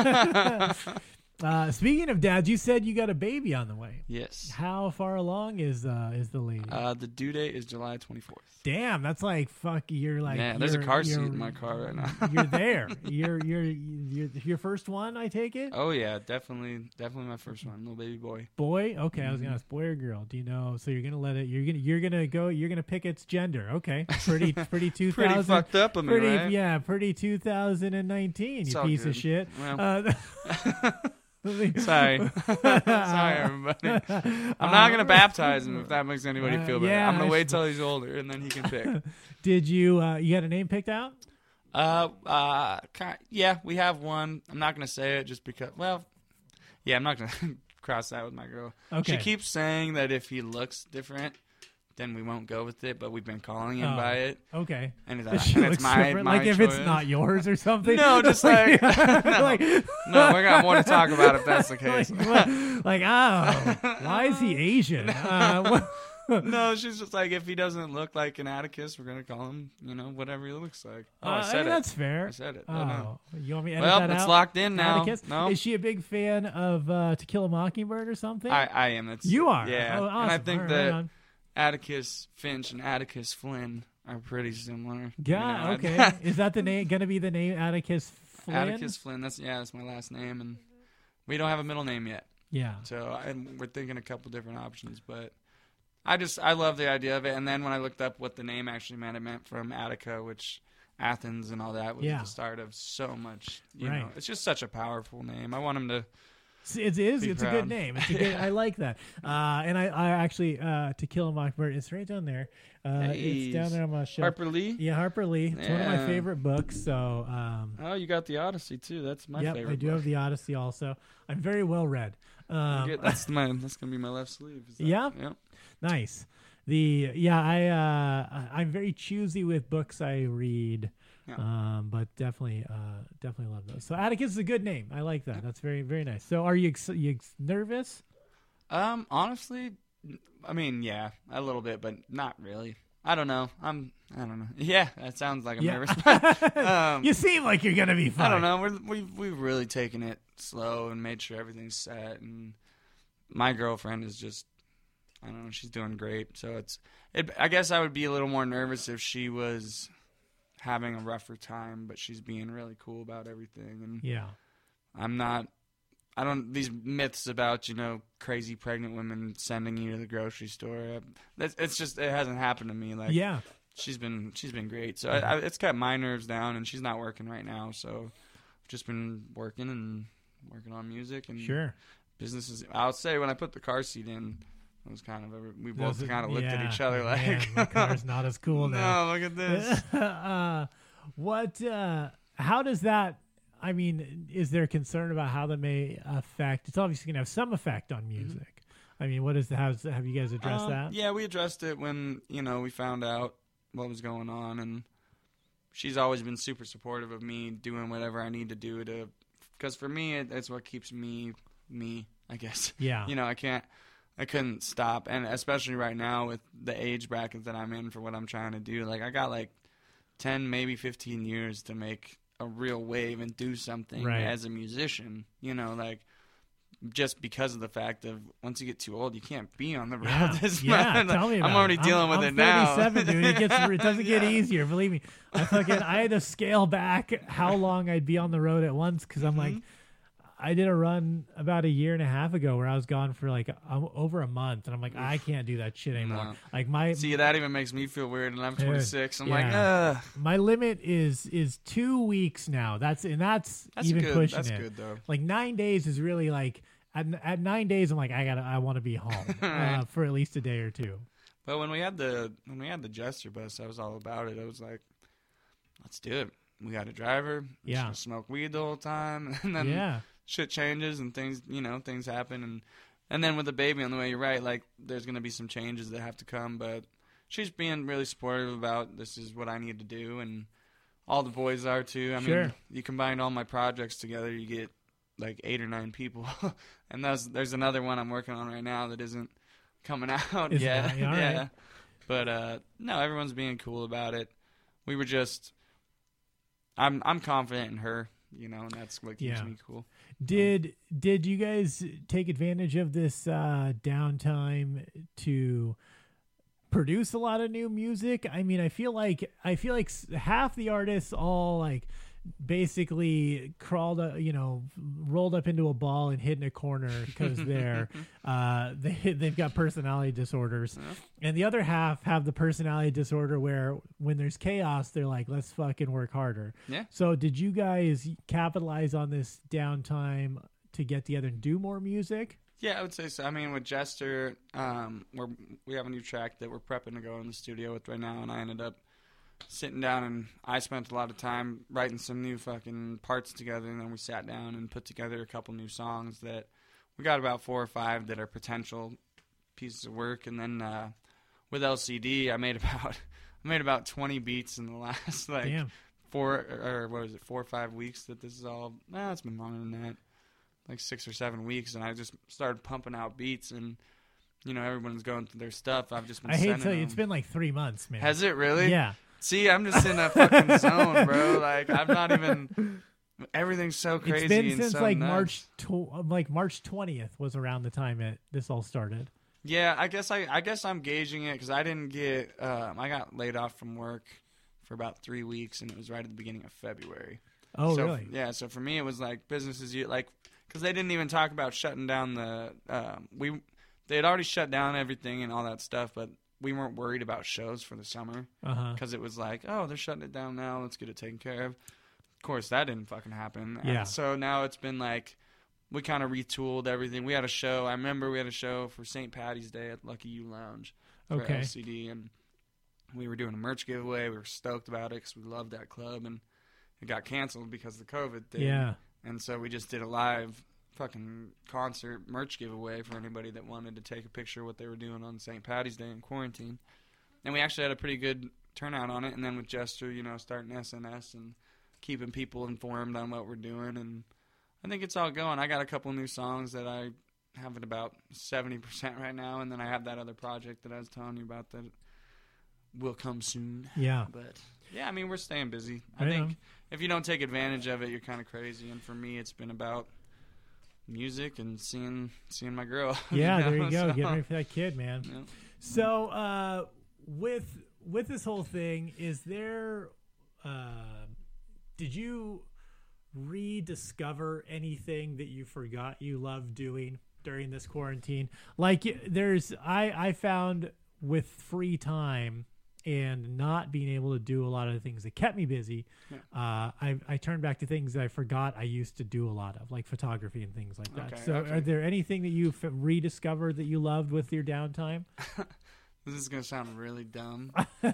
dad. Uh, speaking of dads, you said you got a baby on the way. Yes. How far along is uh is the lady? Uh, the due date is July twenty-fourth. Damn, that's like fuck. You're like Yeah, there's a you're- car seat you're- in my car right now. You're there. You're you're you're your first one. I take it. Oh yeah, definitely, definitely my first one, little baby boy. Boy. Okay, I was Mm-hmm. gonna ask boy or girl. Do you know? So you're gonna let it. You're gonna you're gonna go. You're gonna pick its gender. Okay. Pretty pretty two thousand. Pretty fucked up of me, Pretty right? yeah. Pretty two thousand and nineteen. It's You all piece of good. shit. Well, Uh, sorry, sorry everybody. I'm not gonna baptize him if that makes anybody Uh, feel better. yeah, I'm gonna I wait should- till he's older and then he can pick. Did you uh, you got a name picked out? Uh, uh, ki- yeah, we have one. I'm not gonna say it just because. Well, yeah, I'm not gonna cross that with my girl. Okay. She keeps saying that if he looks different, then we won't go with it. But we've been calling him Oh, by it, Okay. and, If that, she and looks it's my, different, my like if choice. it's not yours or something. No, just like no, like no, we got more to talk about if that's the case. like, what- like, oh, why is he Asian? Uh, what- No, she's just like, if he doesn't look like an Atticus, we're gonna call him, you know, whatever he looks like. Oh, I Uh, said mean, it. that's fair. I said it. Oh, Oh, no. you want me to edit Well, that it's out? locked in now. Atticus? No. Is she a big fan of uh, To Kill a Mockingbird or something? I, I am. It's, you are. Yeah, Oh, awesome. and I think All right, that right on. Atticus Finch and Atticus Flynn are pretty similar. Yeah. You know, Okay. Is that the name? Going to be the name Atticus Flynn? Atticus Flynn. That's yeah, that's my last name, and we don't have a middle name yet. Yeah. So and we're thinking a couple different options, but I just I love the idea of it. And then when I looked up what the name actually meant, it meant from Attica, which Athens and all that was Yeah. the start of so much. You Right. know, it's just such a powerful name. I want him to. It is. Be It's a proud. good name. It's a good. I like that. Uh, and I, I actually, uh, To Kill a Mockingbird. It's right down there. Uh, it's down Nice. there on my shelf. Harper Lee. Yeah, Harper Lee. It's one of my Yeah. favorite books. So, um, Oh, you got the Odyssey too. That's my yep, favorite. I do book. have the Odyssey also. I'm very well read. Um, Good. That's my. That's gonna be my left sleeve. Is that- Yeah? Yep. Nice. The yeah, I uh, I'm very choosy with books I read, Yeah. um, but definitely uh, definitely love those. So Atticus is a good name. I like that. That's very very nice. So are you ex- you ex- nervous? Um, honestly, I mean, yeah, a little bit, but not really. I don't know. I'm. I don't know. Yeah, that sounds like I'm Yeah. nervous. But, um, You seem like you're gonna be fine. I don't know. We're, we've we've really taken it slow and made sure everything's set. And my girlfriend is just, I don't know. She's doing great. So it's. It, I guess I would be a little more nervous if she was having a rougher time, but she's being really cool about everything. And Yeah. I'm not. I don't. These myths about, you know, crazy pregnant women sending you to the grocery store. That's, it's just it hasn't happened to me. Like Yeah. she's been she's been great. So I, I, it's kept my nerves down, and she's not working right now. So I've just been working and working on music and Sure. businesses. I'll say when I put the car seat in, it was kind of a, we both Those are- kind of looked yeah, at each other like, man, my car's not as cool now. No, look at this. uh, what? Uh, how does that? I mean, is there concern about how that may affect? It's obviously going to have some effect on music. I mean, what is the? How's, have you guys addressed Um, that? Yeah, we addressed it when, you know, we found out what was going on, and she's always been super supportive of me doing whatever I need to do to, because for me, it, it's what keeps me, me, I guess. Yeah. You know, I can't, I couldn't stop, and especially right now with the age bracket that I'm in for what I'm trying to do, like, I got like ten, maybe fifteen years to make a real wave and do something Right. as a musician, you know, like, just because of the fact of once you get too old, you can't be on the road Yeah, this yeah. much. Tell me about I'm already it. dealing with I'm it now. thirty-seven, dude. It gets it doesn't get Yeah. easier. Believe me. I fucking I had to scale back how long I'd be on the road at once because I'm like, I did a run about a year and a half ago where I was gone for like a, over a month, and I'm like, I can't do that shit anymore. No. Like my See, that even makes me feel weird, and I'm Dude, twenty-six. I'm yeah. like, ugh. My limit is is two weeks now. That's and that's, That's even good. pushing That's it. good though. Like nine days is really like at, at nine days. I'm like, I gotta, I want to be home uh, for at least a day or two. But when we had the when we had the Jester bus, I was all about it. I was like, let's do it. We got a driver. We're Yeah. just gonna smoke weed the whole time, and then Yeah. shit changes and things, you know, things happen, and and then with the baby on the way, you're right. Like, there's gonna be some changes that have to come, but she's being really supportive about this is what I need to do, and all the boys are too. I Sure. mean, you combine all my projects together, you get like eight or nine people, and there's there's another one I'm working on right now that isn't coming out Isn't yet. that- yeah, all yeah, right. but uh, no, everyone's being cool about it. We were just, I'm I'm confident in her, you know, and that's what keeps Yeah. me cool. Did did you guys take advantage of this uh, downtime to produce a lot of new music? I mean, I feel like I feel like s- half the artists all like basically crawled, uh, you know, rolled up into a ball and hid in a corner because they're uh, they they've got personality disorders, and the other half have the personality disorder where when there's chaos, they're like, let's fucking work harder. Yeah. So did you guys capitalize on this downtime to get together and do more music? Yeah, I would say so. I mean, with Jester, um, we're we have a new track that we're prepping to go in the studio with right now, and I ended up sitting down and I spent a lot of time writing some new fucking parts together, and then we sat down and put together a couple new songs that we got about four or five that are potential pieces of work, and then uh, with L C D, I made about I made about twenty beats in the last like Damn. four or what was it, four or five weeks that this is all. Nah, it's been longer than that. Like six or seven weeks, and I just started pumping out beats, and you know everyone's going through their stuff. I've just been. I hate to sending tell you, them. it's been like three months, man. Has it really? Yeah. See, I'm just in a fucking zone, bro. Like I'm not even. Everything's so crazy. It's been and since so like nuts. March, tw- like March twentieth was around the time it this all started. Yeah, I guess I, I guess I'm gauging it because I didn't get. Um, I got laid off from work for about three weeks, and it was right at the beginning of February. Oh, so, really? Yeah. So for me, it was like business as usual. Like. Because they didn't even talk about shutting down the um, we they had already shut down everything and all that stuff, but we weren't worried about shows for the summer Uh-huh. because it was like, oh, they're shutting it down now, let's get it taken care of. Of course, that didn't fucking happen. Yeah. And so now it's been like we kind of retooled everything. We had a show. I remember we had a show for Saint Patty's Day at Lucky You Lounge for Okay. L C D, and we were doing a merch giveaway. We were stoked about it because we loved that club, and it got canceled because of the COVID thing. Yeah. And so we just did a live fucking concert merch giveaway for anybody that wanted to take a picture of what they were doing on Saint Patty's Day in quarantine. And we actually had a pretty good turnout on it. And then with Jester, you know, starting S N S and keeping people informed on what we're doing. And I think it's all going. I got a couple new songs that I have at about seventy percent right now. And then I have that other project that I was telling you about that will come soon. Yeah. But, yeah, I mean, we're staying busy. I Right think on. if you don't take advantage of it, you're kind of crazy. And for me, it's been about music and seeing seeing my girl. Yeah, you there know, you go. so- Getting ready for that kid, man. Yeah. So, uh, with with this whole thing, is there? Uh, did you rediscover anything that you forgot you loved doing during this quarantine? Like, there's, I I found with free time and not being able to do a lot of the things that kept me busy, Yeah. uh, I I turned back to things that I forgot I used to do a lot of, like photography and things like that. Okay, so, okay. are there anything that you've rediscovered that you loved with your downtime? This is gonna sound really dumb,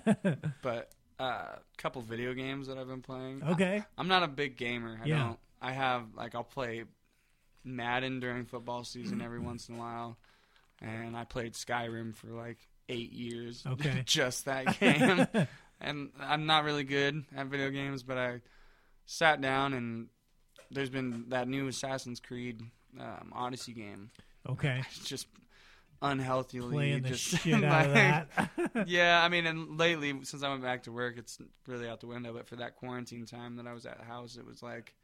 but a uh, couple video games that I've been playing. Okay. I, I'm not a big gamer. I Yeah. don't. I have like I'll play Madden during football season every once in a while, and I played Skyrim for like eight years. Okay. Just that game, and I'm not really good at video games, but I sat down and there's been that new Assassin's Creed um, Odyssey game. Okay. It's just unhealthily Playing the just shit out of like- that. yeah, I mean, and lately since I went back to work, it's really out the window. But for that quarantine time that I was at the house, it was like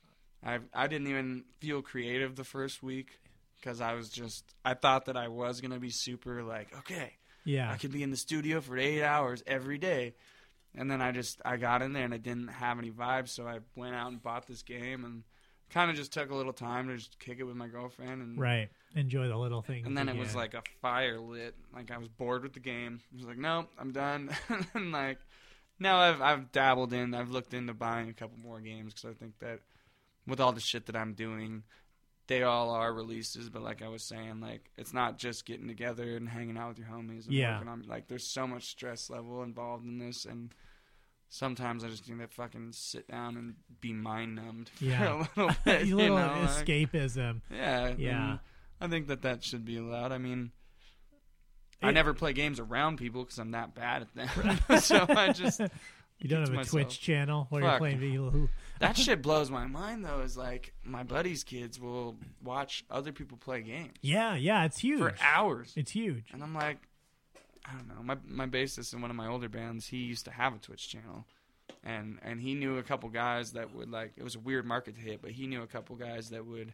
I I didn't even feel creative the first week because I was just I thought that I was gonna be super like okay, Yeah. I could be in the studio for eight hours every day, and then I just I got in there and I didn't have any vibes, so I went out and bought this game and kind of just took a little time to just kick it with my girlfriend. And Right. Enjoy the little things. And then you it was get. like a fire lit. Like I was bored with the game. I was like, no, I'm done. And like now I've I've dabbled in. I've looked into buying a couple more games because I think that with all the shit that I'm doing, they all are releases. But like I was saying, like it's not just getting together and hanging out with your homies and Yeah. working on. Like there's so much stress level involved in this, and sometimes I just need to fucking sit down and be mind numbed for Yeah. a little bit. a you little know, like- escapism. yeah, Yeah. and I think that that should be allowed. I mean, I It- never play games around people because I'm that bad at them. So I just You don't keep have to a Twitch myself. channel where Fuck. you're playing video. That shit blows my mind though. Is like my buddies' kids will watch other people play games Yeah, yeah, it's huge. for hours, It's huge. and I'm like, I don't know. My my bassist in one of my older bands, he used to have a Twitch channel, and and he knew a couple guys that would like. It was a weird market to hit, but he knew a couple guys that would.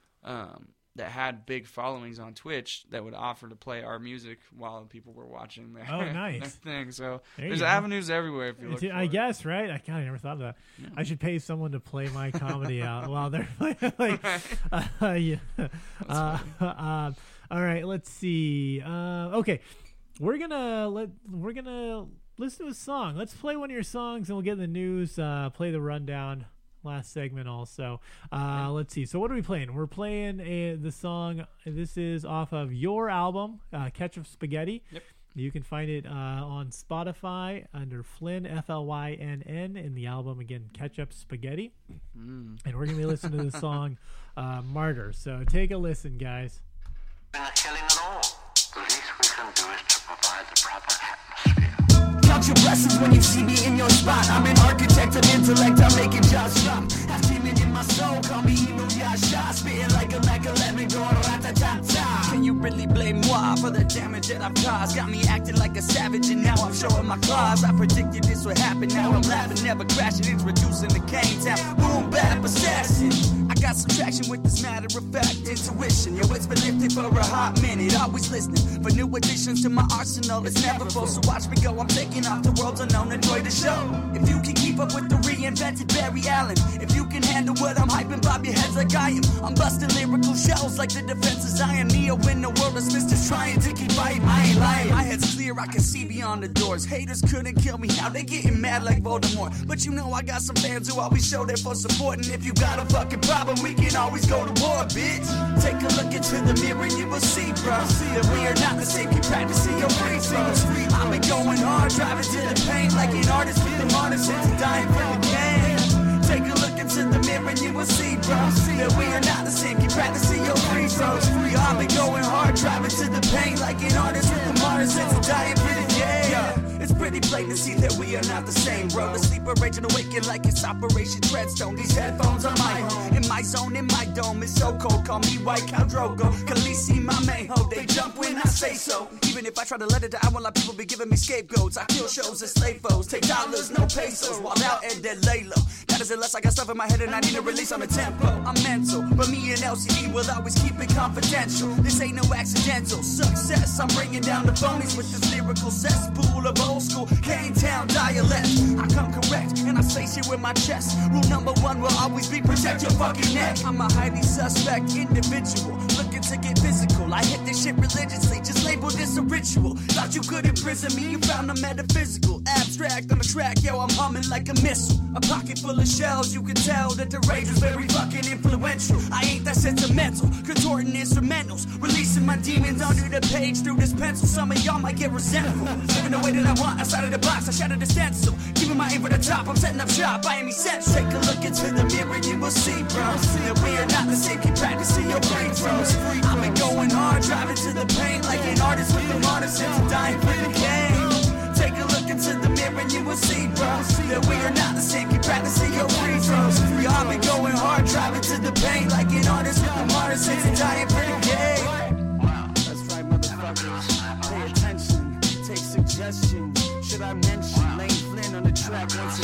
Um, that had big followings on Twitch that would offer to play our music while people were watching their, Oh, their nice. thing. So There you there's go. avenues everywhere if you look It's- for I it. guess, right? I kind of never thought of that. I should pay someone to play my comedy out while they're playing. Like, uh, yeah. Uh, uh, all right, let's see. Uh, okay, we're gonna let we're gonna listen to a song. Let's play one of your songs, and we'll get in the news. Uh, play the rundown. Last segment also. Uh, let's see. So what are we playing? We're playing a, the song. This is off of your album, uh, Ketchup Spaghetti. Yep. You can find it uh, on Spotify under Flynn, F L Y N N, in the album, again, Ketchup Spaghetti. Mm. And we're going to be listening to the song uh, Martyr. So take a listen, guys. We're not killing at all. The least we can do is to provide the proper atmosphere. Count your blessings when you see me in your spot. I'm an architect of intellect, I'm making jobs drop. Have demon in my soul, call me Inuyasha. Spitting like a Mac eleven, going rat-a-tat-tat. Can you really blame moi for the damage that I've caused? Got me acting like a savage and now I'm showing my claws. I predicted this would happen, now I'm laughing, never crashing. Introducing the cane town, boom, bap, assassin. I got some traction with this matter of fact intuition. Yo, it's been lifted for a hot minute. Always listening for new additions to my arsenal. It's never full, so watch me go. I'm taking off the world's unknown. Enjoy the show. If you can keep up with the reinvented Barry Allen, if you can handle what I'm hyping, bob your heads like I am. I'm busting lyrical shells like the defenses I am. Neo in the world of Smith's trying to keep fighting. I ain't lying. My head's clear, I can see beyond the doors. Haters couldn't kill me, now they getting mad like Voldemort. But you know I got some fans who always show their full support. And if you got a fucking problem, we can always go to war, bitch. Take a look into the mirror and you will see, bro. That we are not the same, keep practicing your free throws. I've been going hard, driving to the pain like an artist with the artist into dying for the game. Take a look into the mirror and you will see, bro. That we are not the same, keep practicing your free throws. I've been going hard, driving to the pain like an artist with the artist into dying for the game. It's pretty plain to see that we are not the same, bro. The sleeper raging awaken like it's Operation Treadstone. These headphones are my home, in my zone, in my dome. It's so cold, call me White Cow Drogo. Khaleesi, my main hoe, they jump when I say so. Even if I try to let it down, I won't let people be giving me scapegoats. I kill shows as slave foes, take dollars, no pesos. While out and then lay low. That is unless I got stuff in my head and I need a release on the tempo. I'm mental, but me and L C D will always keep it confidential. This ain't no accidental success. I'm bringing down the phonies with this lyrical cesspool of old school Cane Town dialect. I come correct and I say shit with my chest. Rule number one will always be protect your fucking neck. I'm a highly suspect individual looking to get physical. I hit this shit religiously, just label this a ritual. Thought you could imprison me, you found a metaphysical abstract on the track. Yo, I'm humming like a missile. A pocket full of shells, you can tell that the rage is very fucking influential. I ain't that sentimental, contorting instrumentals, releasing my demons under the page through this pencil. Some of y'all might get resentful, living the way that I want outside of the box. I shattered the stencil, keeping my aim for the top. I'm setting up shop, I am essential. Take a look into the mirror, you will see, bro, that we are not the same. Keep practicing your brain throws. I've been going hard, driving to the pain like an artist with the artist into dying for the game. Take a look into the mirror and you will see, bro, that we are not the same. Keep practicing your free throws. I've been going hard, driving to the pain like an artist with the artist into dying for the game. That's right, motherfuckers. Pay attention, take suggestions. Should I mention Lane Flynn on the track once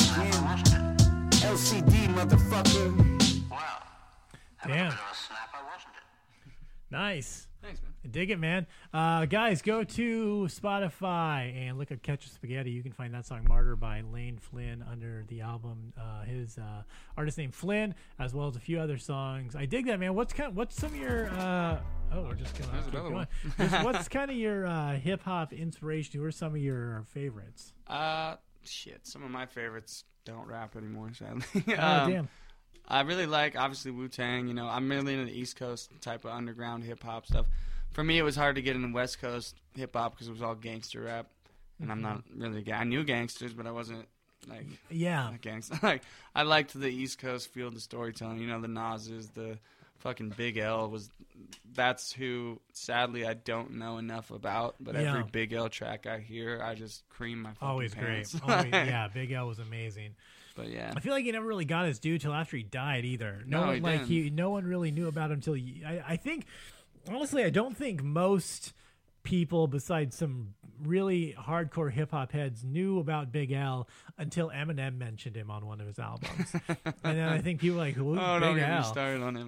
again? L C D, motherfucker. Damn. Nice. Thanks, man. Dig it, man. Uh, guys, go to Spotify and look at Catch a Spaghetti. You can find that song Martyr by Lane Flynn under the album. Uh, his uh, artist name Flynn, as well as a few other songs. I dig that, man. What's kind of, what's some of your uh, oh, we're just gonna There's keep another going. one. Just what's kind of your uh, hip hop inspiration? Who are some of your favorites? Uh, shit. Some of my favorites don't rap anymore, sadly. Oh, um, damn. I really like, obviously, Wu-Tang. You know, I'm really into the East Coast type of underground hip-hop stuff. For me, it was hard to get into West Coast hip-hop because it was all gangster rap. And I'm not really... Ga- I knew gangsters, but I wasn't, like... Yeah. A gangster. Like, I liked the East Coast feel, the storytelling. You know, the Nas's, the fucking Big L was... That's who, sadly, I don't know enough about. But Yeah. every Big L track I hear, I just cream my fucking Always pants. great. Always, yeah, Big L was amazing. But yeah, I feel like he never really got his due till after he died either. No, No, one he like didn't. he, no one really knew about him until he, I, I think, honestly, I don't think most people besides some really hardcore hip hop heads knew about Big L until Eminem mentioned him on one of his albums, and then I think people were like, who's oh, Big don't get L? me started on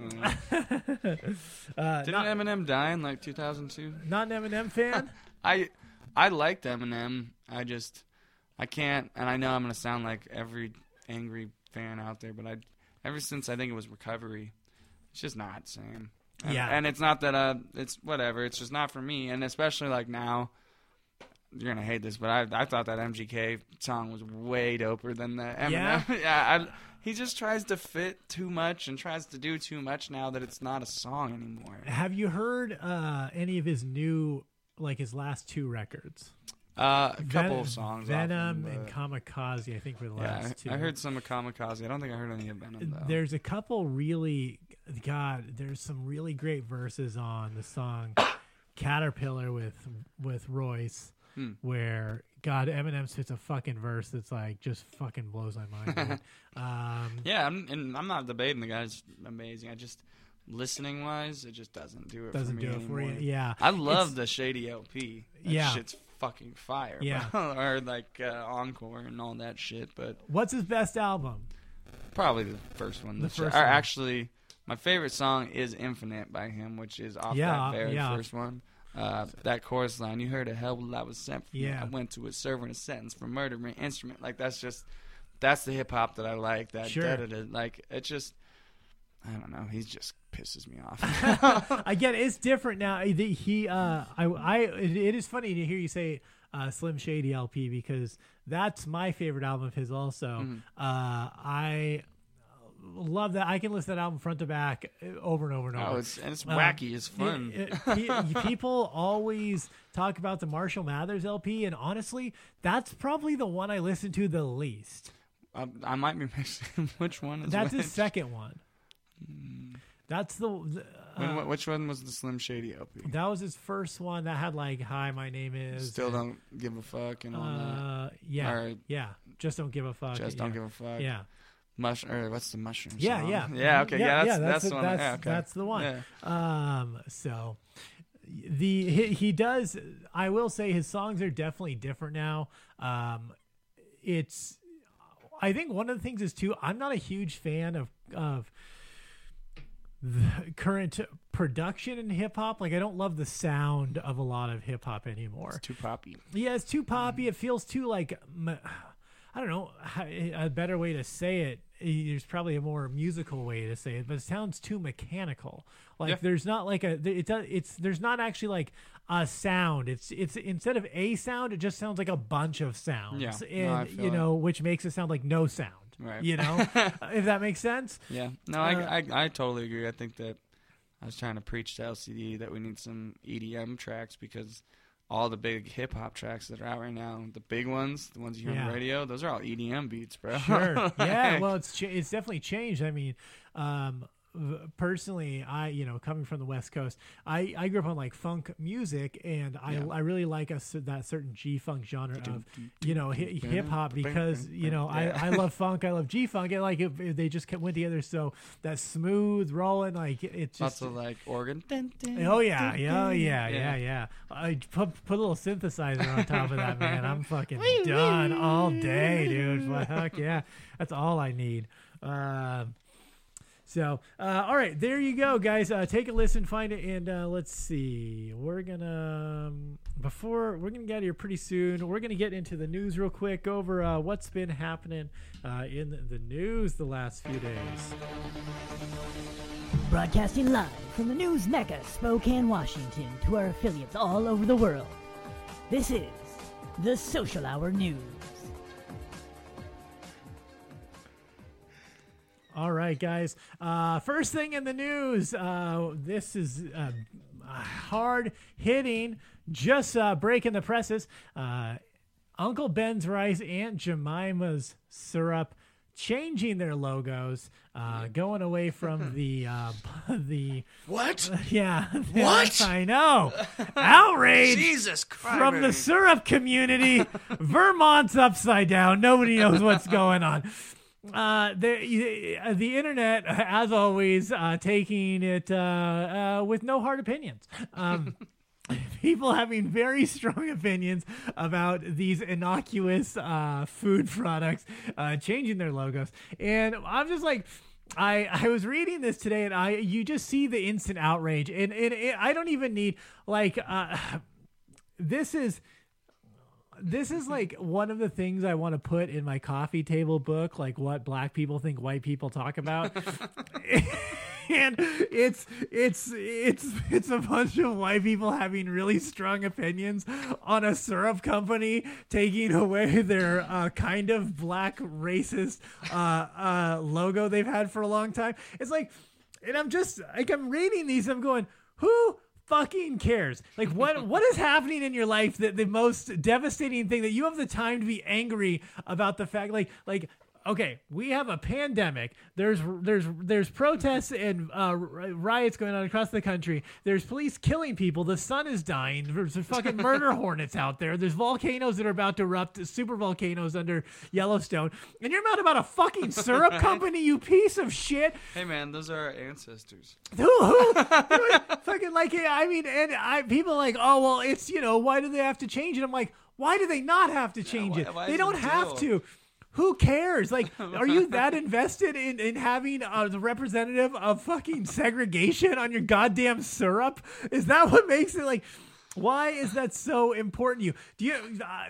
Eminem. uh, Didn't not, Eminem die in like two thousand two? not an Eminem fan. I I liked Eminem. I just I can't, and I know I'm gonna sound like every angry fan out there, but I ever since I think it was Recovery, it's just not the same. And, Yeah. and it's not that uh, it's whatever. It's just not for me, and especially like now. You're gonna hate this, but I I thought that M G K song was way doper than the Eminem. Yeah? yeah, I, he just tries to fit too much and tries to do too much now that it's not a song anymore. Have you heard uh, any of his new, like his last two records? Uh, a couple Ven- of songs. Venom off and them, Kamikaze, I think, were the but- yeah, last I, two. I heard some of Kamikaze. I don't think I heard any of Venom though. There's a couple really, God, there's some really great verses on the song Caterpillar with with Royce, Hmm. where God, Eminem spits a fucking verse that's like just fucking blows my mind. dude. um, Yeah, I'm, and I'm not debating the guy's amazing. I just listening wise, it just doesn't do it. Doesn't for me do it for you, anymore. yeah. I love It's- the Shady L P. That Yeah. shit's fucking fire. Yeah. bro. Or like uh, Encore and all that shit. But what's his best album? probably the first one. The Sh- first or one. actually, my favorite song is Infinite by him, which is off Yeah, that very yeah. first one. Uh, that chorus line, you heard of hell well, I was sent from. Yeah. I went to a server in a sentence for murdering instrument. Like that's just that's the hip hop that I like. That Sure. da-da-da. Like it just I don't know. He just pisses me off. I get it. It's different now. He, he uh, I, I, it, it is funny to hear you say uh, Slim Shady L P because that's my favorite album of his. Also, Mm-hmm. uh, I love that. I can listen to that album front to back over and over and over. Oh, it's and it's Um, wacky. It's fun. it- it- pe- people always talk about the Marshall Mathers L P, and honestly, that's probably the one I listen to the least. I, I might be mixing which one is That's which. his second one. That's the. the When- uh, wh- which one was the Slim Shady L P? that was his first one that had like "Hi, my name is." Still and, don't give a fuck and all Uh, yeah, Or- yeah. Just don't give a that. fuck. Just yeah. don't give a fuck. Yeah, Mush or what's the mushroom? yeah, song? yeah, yeah. Okay, yeah, that's that's, the, the one. That's, yeah, okay. that's the one. Yeah. Um, so the he, he does. I will say his songs are definitely different now. Um, it's. I think one of the things is too. I'm not a huge fan of of the current production in hip hop. Like I don't love the sound of a lot of hip hop anymore. It's too poppy. Yeah, it's too poppy. It feels too like m- I don't know how- a better way to say it. There's probably a more musical way to say it, but it sounds too mechanical. Like Yeah. there's not like a it does it's there's not actually like a sound. It's it's instead of a sound, it just sounds like a bunch of sounds. Yeah. and No, I feel you it. know, which makes it sound like no sound. Right. You know, if that makes sense. Yeah. No, Uh, I, I I totally agree. I think that I was trying to preach to L C D that we need some E D M tracks because all the big hip hop tracks that are out right now, the big ones, the ones you hear on Yeah. the radio, those are all E D M beats, bro. Sure. Yeah. Well, it's cha- it's definitely changed. I mean, um, v- personally, I you know coming from the West Coast, I, I grew up on like funk music, and I Yeah. I really like a, cer- that certain G funk genre of you know hi- hip hop because you know Yeah. I, I love funk, I love G funk, and like it, it- they just went together so that smooth rolling like it, it's Lots just. of like organ. Oh yeah, yeah, oh, yeah, yeah, yeah. I put put a little synthesizer on top of that, man. I'm fucking done all day, dude. Fuck yeah, that's all I need. Uh, So, uh, all right, there you go, guys. Uh, take a listen, find it, and uh, let's see. We're gonna um, before we're gonna get out of here pretty soon. We're gonna get into the news real quick. Go over uh, what's been happening uh, in the news the last few days. Broadcasting live from the news mecca, Spokane, Washington, to our affiliates all over the world. This is the Social Hour News. All right, guys. Uh, first thing in the news. Uh, this is uh, hard hitting, just uh, breaking the presses. Uh, Uncle Ben's Rice, Aunt Jemima's Syrup, changing their logos, uh, going away from the uh, the What? Yeah. What? I know. Outrage. Jesus Christ. From the syrup community. Vermont's upside down. Nobody knows what's going on. Uh, the the internet, as always, uh, taking it uh, uh, with no hard opinions. Um, people having very strong opinions about these innocuous uh, food products uh, changing their logos, and I'm just like. I, I was reading this today, and I you just see the instant outrage, and, and, and I don't even need like uh, this is. This is like one of the things I want to put in my coffee table book, like what black people think white people talk about. And it's it's it's it's a bunch of white people having really strong opinions on a syrup company taking away their uh, kind of black racist uh, uh, logo they've had for a long time. It's like, and I'm just like I'm reading these, I'm going, who fucking cares? Like, what what is happening in your life that the most devastating thing that you have the time to be angry about the fact, like like okay, we have a pandemic. There's there's there's protests and uh, riots going on across the country. There's police killing people. The sun is dying. There's fucking murder hornets out there. There's volcanoes that are about to erupt, super volcanoes under Yellowstone. And you're mad about a fucking syrup company, you piece of shit. Hey man, those are our ancestors. Who, who, who fucking like? I mean, and I people are like, oh well, it's you know, why do they have to change it? I'm like, why do they not have to change yeah, why, it? why They don't have deal? to. Who cares? Like, are you that invested in, in having uh, the representative of fucking segregation on your goddamn syrup? Is that what makes it like, why is that so important to you? Do you, uh,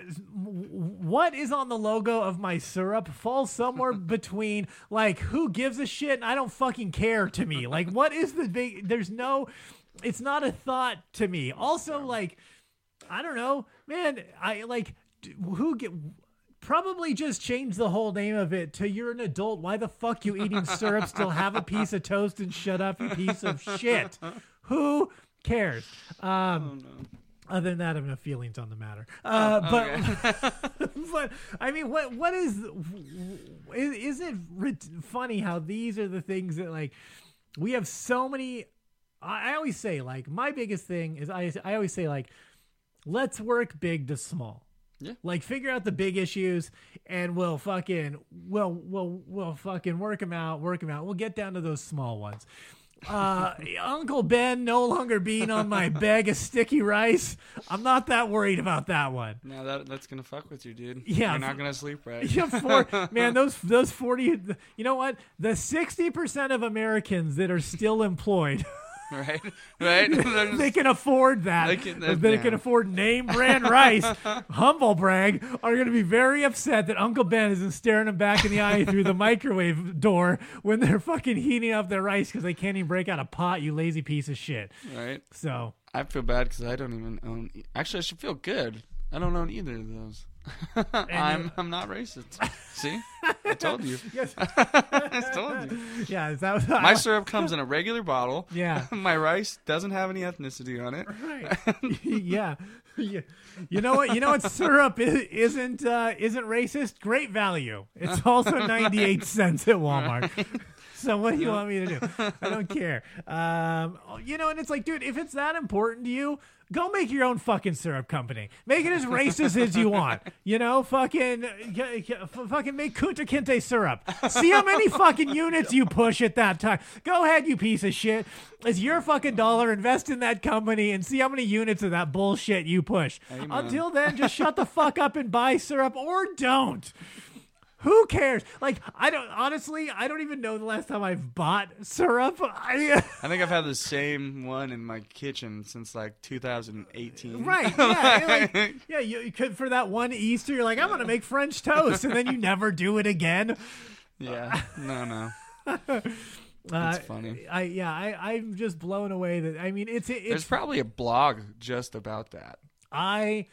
what is on the logo of my syrup falls somewhere between like, who gives a shit and I don't fucking care to me? Like, what is the big, there's no, it's not a thought to me. Also, like, I don't know, man, I like, who get, probably just change the whole name of it to you're an adult. Why the fuck you eating syrup? Still have a piece of toast and shut up, you piece of shit. Who cares? Um, Oh, no. Other than that, I have no feelings on the matter. Uh, Oh, but, okay. but I mean, what what is? Is, is it rit- funny how these are the things that like we have so many? I, I always say like my biggest thing is I I always say like let's work big to small. Yeah. Like figure out the big issues and we'll fucking we'll we'll we'll fucking work them out, work them out. We'll get down to those small ones. Uh, Uncle Ben no longer being on my bag of sticky rice. I'm not that worried about that one. No, that that's gonna fuck with you, dude. Yeah, You're not gonna sleep right. Yeah, for, man, those those forty. You know what? The sixty percent of Americans that are still employed. Right, right. Just, they can afford that. They can, they they yeah. can afford name brand rice. Humble brag are going to be very upset that Uncle Ben isn't staring them back in the eye through the microwave door when they're fucking heating up their rice because they can't even break out a pot. You lazy piece of shit. Right. So I feel bad because I don't even own. Actually, I should feel good. I don't own either of those. I'm I'm not racist. See, I told you. Yes. I told you. Yeah, that was My syrup comes in a regular bottle. Yeah. My rice doesn't have any ethnicity on it. Right. yeah. yeah. You know what? You know what? Syrup is, isn't uh, isn't racist. Great value. It's also ninety-eight cents at Walmart. So what do you want me to do? I don't care. Um, you know, and it's like, dude, if it's that important to you, go make your own fucking syrup company. Make it as racist as you want. You know, fucking, fucking make Kunta Kinte syrup. See how many fucking units you push at that time. Go ahead, you piece of shit. It's your fucking dollar. Invest in that company and see how many units of that bullshit you push. Amen. Until then, just shut the fuck up and buy syrup or don't. Who cares? Like, I don't, honestly, I don't even know the last time I've bought syrup. I, I think I've had the same one in my kitchen since like two thousand eighteen. Right, yeah. Like, yeah, you, you could, for that one Easter, you're like, I'm going to make French toast, and then you never do it again. Yeah, no, no. Uh, That's funny. I Yeah, I, I'm just blown away that, I mean, it's, it's. There's probably a blog just about that. I.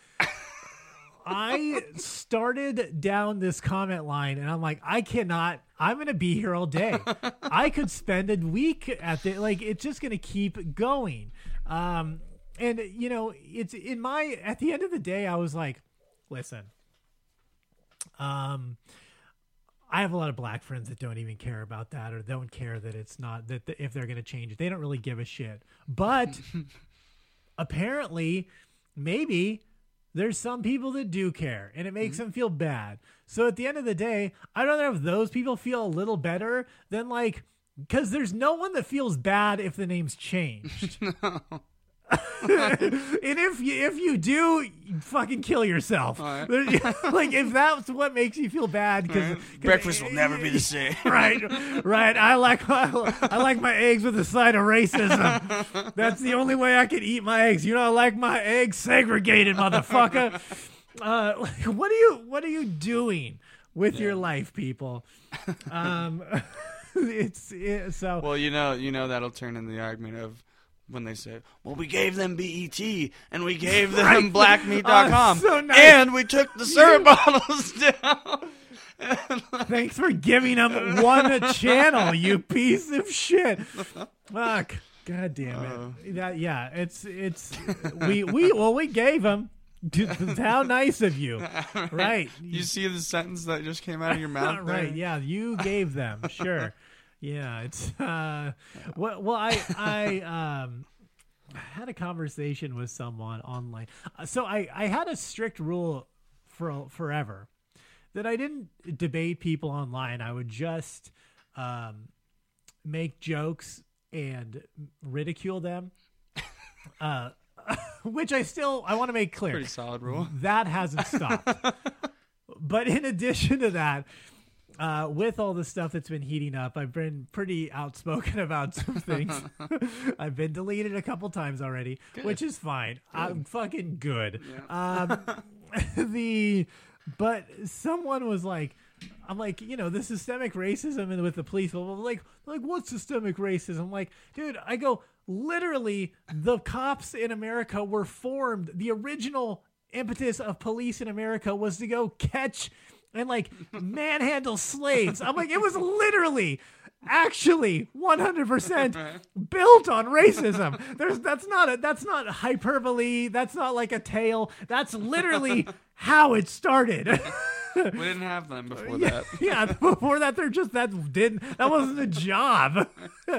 I started down this comment line and I'm like, I cannot, I'm going to be here all day. I could spend a week at the, like, it's just going to keep going. Um, and you know, it's in my, at the end of the day, I was like, listen, um, I have a lot of black friends that don't even care about that or don't care that it's not, that the, if they're going to change it, they don't really give a shit. But apparently, maybe there's some people that do care, and it makes mm-hmm. them feel bad. So at the end of the day, I'd rather have those people feel a little better than, like, because there's no one that feels bad if the name's changed. No. And if you if you do, you fucking kill yourself. Right. Like, if that's what makes you feel bad, because right. breakfast will never be the same. Right, right. I like I, I like my eggs with a side of racism. That's the only way I can eat my eggs. You know, I like my eggs segregated, motherfucker. Uh, like, what are you what are you doing with yeah. your life, people? Um, it's it, so. Well, you know, you know that'll turn into the argument of. When they say, well, we gave them B E T, and we gave them right. black meat dot com, oh, so nice. And we took the syrup bottles down. Thanks for giving them one channel, you piece of shit. Fuck. God damn it. Uh, that, yeah, it's, it's, we, we, well, we gave them. How nice of you. Right. You see the sentence that just came out of your mouth? Right, there? Yeah, you gave them, sure. Yeah, it's uh, well, well, I I um had a conversation with someone online. So I, I had a strict rule for forever that I didn't debate people online. I would just um make jokes and ridicule them. Uh, which I still I want to make clear. Pretty solid rule. That hasn't stopped. But in addition to that. Uh, with all the stuff that's been heating up, I've been pretty outspoken about some things. I've been deleted a couple times already, good. Which is fine. Good. I'm fucking good. Yeah. Um, the but someone was like, I'm like, you know, the systemic racism and with the police, like, like what's systemic racism? I'm like, dude, I go, literally, the cops in America were formed. The original impetus of police in America was to go catch and like manhandle slaves. I'm like, it was literally actually one hundred percent built on racism. There's that's not a that's not hyperbole. That's not like a tale. That's literally how it started. We didn't have them before yeah, that. Yeah, before that they're just that didn't that wasn't a job.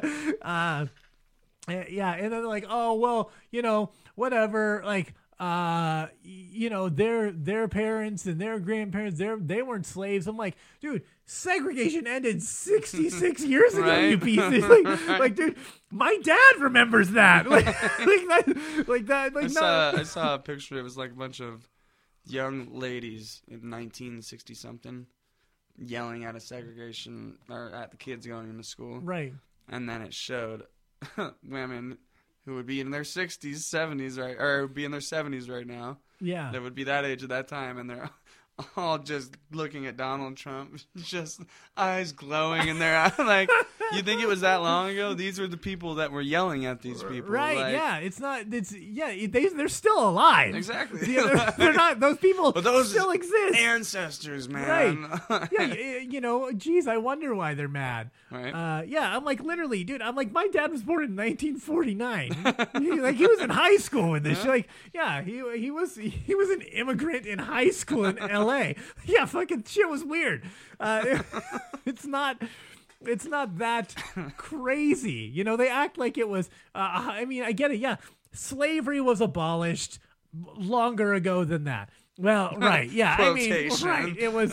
Uh yeah, and then they're like, oh well, you know, whatever, like Uh, you know, their their parents and their grandparents, they they weren't slaves. I'm like, dude, segregation ended sixty-six years ago, right? You pieces. Like, right. like, dude, my dad remembers that. Like, like that, like that. Like, I no. saw I saw a picture. It was like a bunch of young ladies in nineteen sixty something yelling at a segregation or at the kids going into school, right? And then it showed women who would be in their sixties, seventies, right, or would be in their seventies right now. Yeah. That would be that age at that time, and they're all just looking at Donald Trump, just eyes glowing in their eyes. Like, you think it was that long ago? These were the people that were yelling at these people. Right, like, yeah. It's not, it's, yeah, they, they're still alive. Exactly. Yeah, they're, they're not, those people but those still exist. Ancestors, man. Right. Yeah, you know, geez, I wonder why they're mad. Right. Uh, yeah, I'm like, literally, dude, I'm like, my dad was born in nineteen forty-nine. he, like, he was in high school with this yeah. shit. Like, yeah, he he was he was an immigrant in high school in L A. Yeah, fucking shit was weird. Uh, it, it's not... It's not that crazy. You know, they act like it was, uh, I mean, I get it. Yeah. Slavery was abolished longer ago than that. Well, right, yeah. I mean, Quotation. right. It was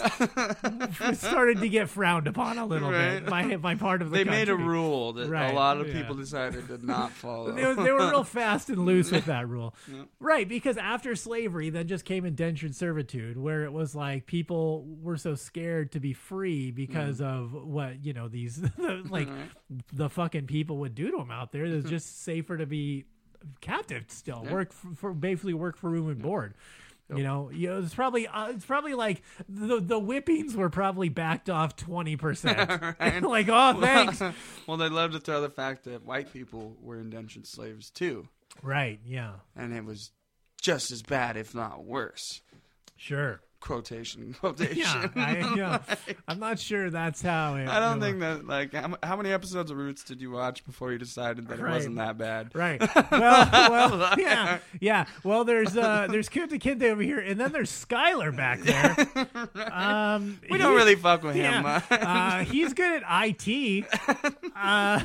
it started to get frowned upon a little Right. bit by by part of the They country. made a rule that Right, a lot of yeah. people decided to not follow. They, were- they were real fast and loose with that rule. Yeah. Right, because after slavery, then just came indentured servitude, where it was like people were so scared to be free because Mm. of what, you know, these, like, Right. the fucking people would do to them out there. It's just safer to be captive still. Yeah. Work for, for, basically work for room and board. You know, you know, it's probably uh, it's probably like the the whippings were probably backed off twenty percent. Right. Like, oh, thanks. Well, they love to throw the fact that white people were indentured slaves too, Right? Yeah. and it was just as bad, if not worse. Sure. Quotation, quotation. Yeah, I, yeah. I'm not sure that's how it. I don't it think that, like, how, how many episodes of Roots did you watch before you decided that Right. it wasn't that bad? Right. Well, well, yeah, yeah. Well, there's uh, there's Kunta Kinte over here, and then there's Skylar back there. Um, We don't he- really fuck with him. yeah. uh, uh, he's good at I T. Uh,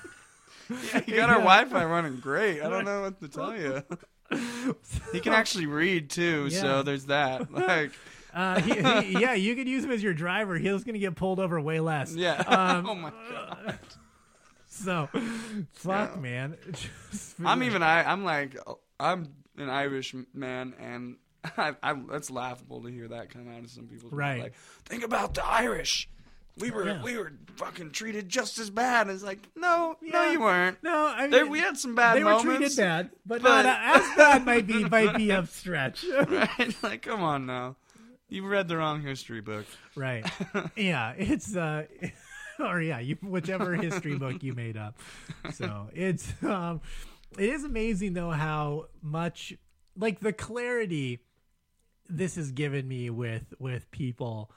You got our Wi-Fi running great. I don't know what to tell you. He can actually read too, Yeah. so there's that. Like, uh, he, he, yeah, you could use him as your driver. He's gonna get pulled over way less. yeah. Um, oh my god. So, fuck, Yeah. man. I'm even. I. I'm like. I'm an Irish man, and I, I. That's laughable to hear that come out of some people. Right. Like, think about the Irish. We were. Yeah. We were fucking treated just as bad. It's like, no, no, Yeah. you weren't. No, I mean, There, we had some bad they were moments. treated bad, but, but- not as bad. Might be might be a stretch. Right? Like, come on now. You read the wrong history book. Right. Yeah, it's uh or yeah, you whichever history book you made up. So, it's um it is amazing though how much like the clarity this has given me with with people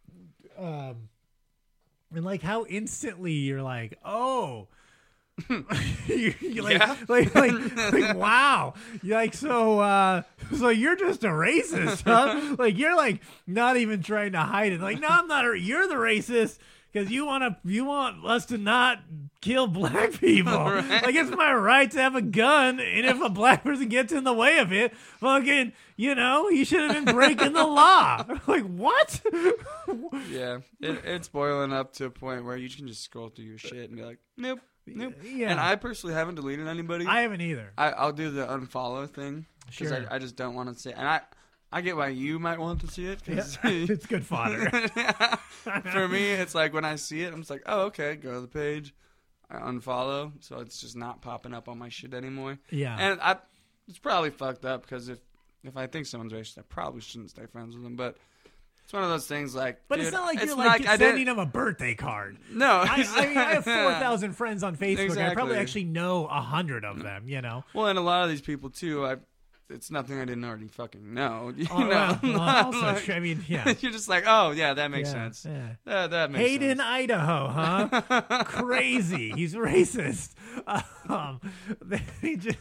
um and like how instantly you're like, "Oh, you, you like, Yeah. like, like, like, wow. You're like, so, uh, so you're just a racist, huh? Like, you're like not even trying to hide it. Like, no, I'm not. A, you're the racist because you want to, you want us to not kill black people. Right. Like, it's my right to have a gun, and if a black person gets in the way of it, fucking, you know, you should have been breaking the law. Like, what? Yeah, it, it's boiling up to a point where you can just scroll through your shit and be like, nope, nope. Yeah. And I personally haven't deleted anybody. I haven't either. I, I'll do the unfollow thing because Sure. I, I just don't want to see. And I, I get why you might want to see it. Yeah, 'Cause it's good fodder. For me, it's like when I see it, I'm just like, oh, okay, go to the page, I unfollow, so it's just not popping up on my shit anymore. Yeah. And I, it's probably fucked up because if if I think someone's racist, I probably shouldn't stay friends with them. But it's one of those things like, But dude, it's not like it's you're like I sending didn't- them a birthday card. No, I, I mean, I have four thousand friends on Facebook. I probably Exactly. actually know a hundred of them. You know. Well, and a lot of these people too, I. It's nothing I didn't already fucking know. You Oh, know? well, well, also Like, true. I mean, yeah. You're just like, oh yeah, that makes Yeah, sense. yeah. That, that makes Hayden, sense. Idaho, huh? Crazy. He's racist. Um, they just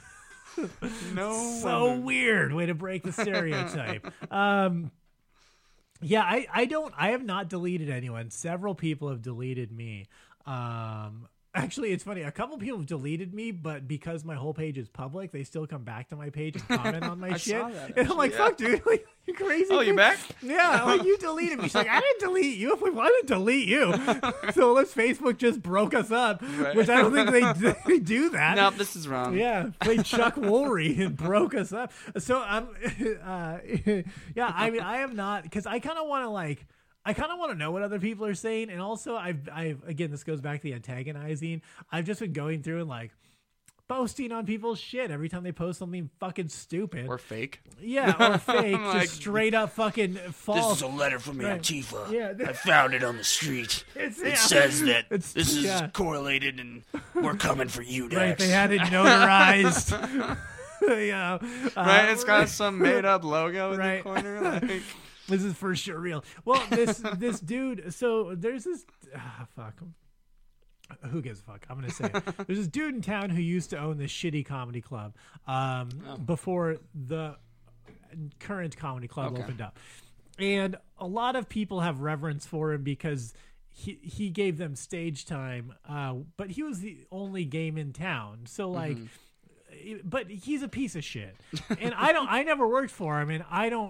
No so wonder. weird way to break the stereotype. um, yeah, I, I don't. I have not deleted anyone. Several people have deleted me. Um, actually, it's funny. A couple people have deleted me, but because my whole page is public, they still come back to my page and comment on my I shit. saw that, and I'm like, actually, fuck, dude, like, you crazy? Oh, you dude? back? Yeah, like you deleted me. She's like, I didn't delete you. I'm like, well, I didn't delete you. So unless Facebook just broke us up, Right. which I don't think they, they do that. No, this is wrong. Yeah, played Chuck Woolery and broke us up. So I'm, uh, yeah. I mean, I am not because I kind of want to like, I kind of want to know what other people are saying, and also I've, I've again, this goes back to the antagonizing. I've just been going through and like posting on people's shit every time they post something fucking stupid Or fake. yeah, or fake, Like, just straight up fucking false. This is a letter from Right. Antifa. Yeah, I found it on the street. It's- it yeah. says that It's- this is yeah. correlated and we're coming for you next. Right, they had it notarized. yeah, uh, Right? It's got some made up logo in Right. the corner. Like, This is for sure real. Well, this this dude. So there's this. Ah, fuck. Who gives a fuck? I'm gonna say it. There's this dude in town who used to own this shitty comedy club um, Oh. before the current comedy club Okay. opened up, and a lot of people have reverence for him because he he gave them stage time. Uh, but he was the only game in town, so like. Mm-hmm. But he's a piece of shit, and I don't. I never worked for him, and I don't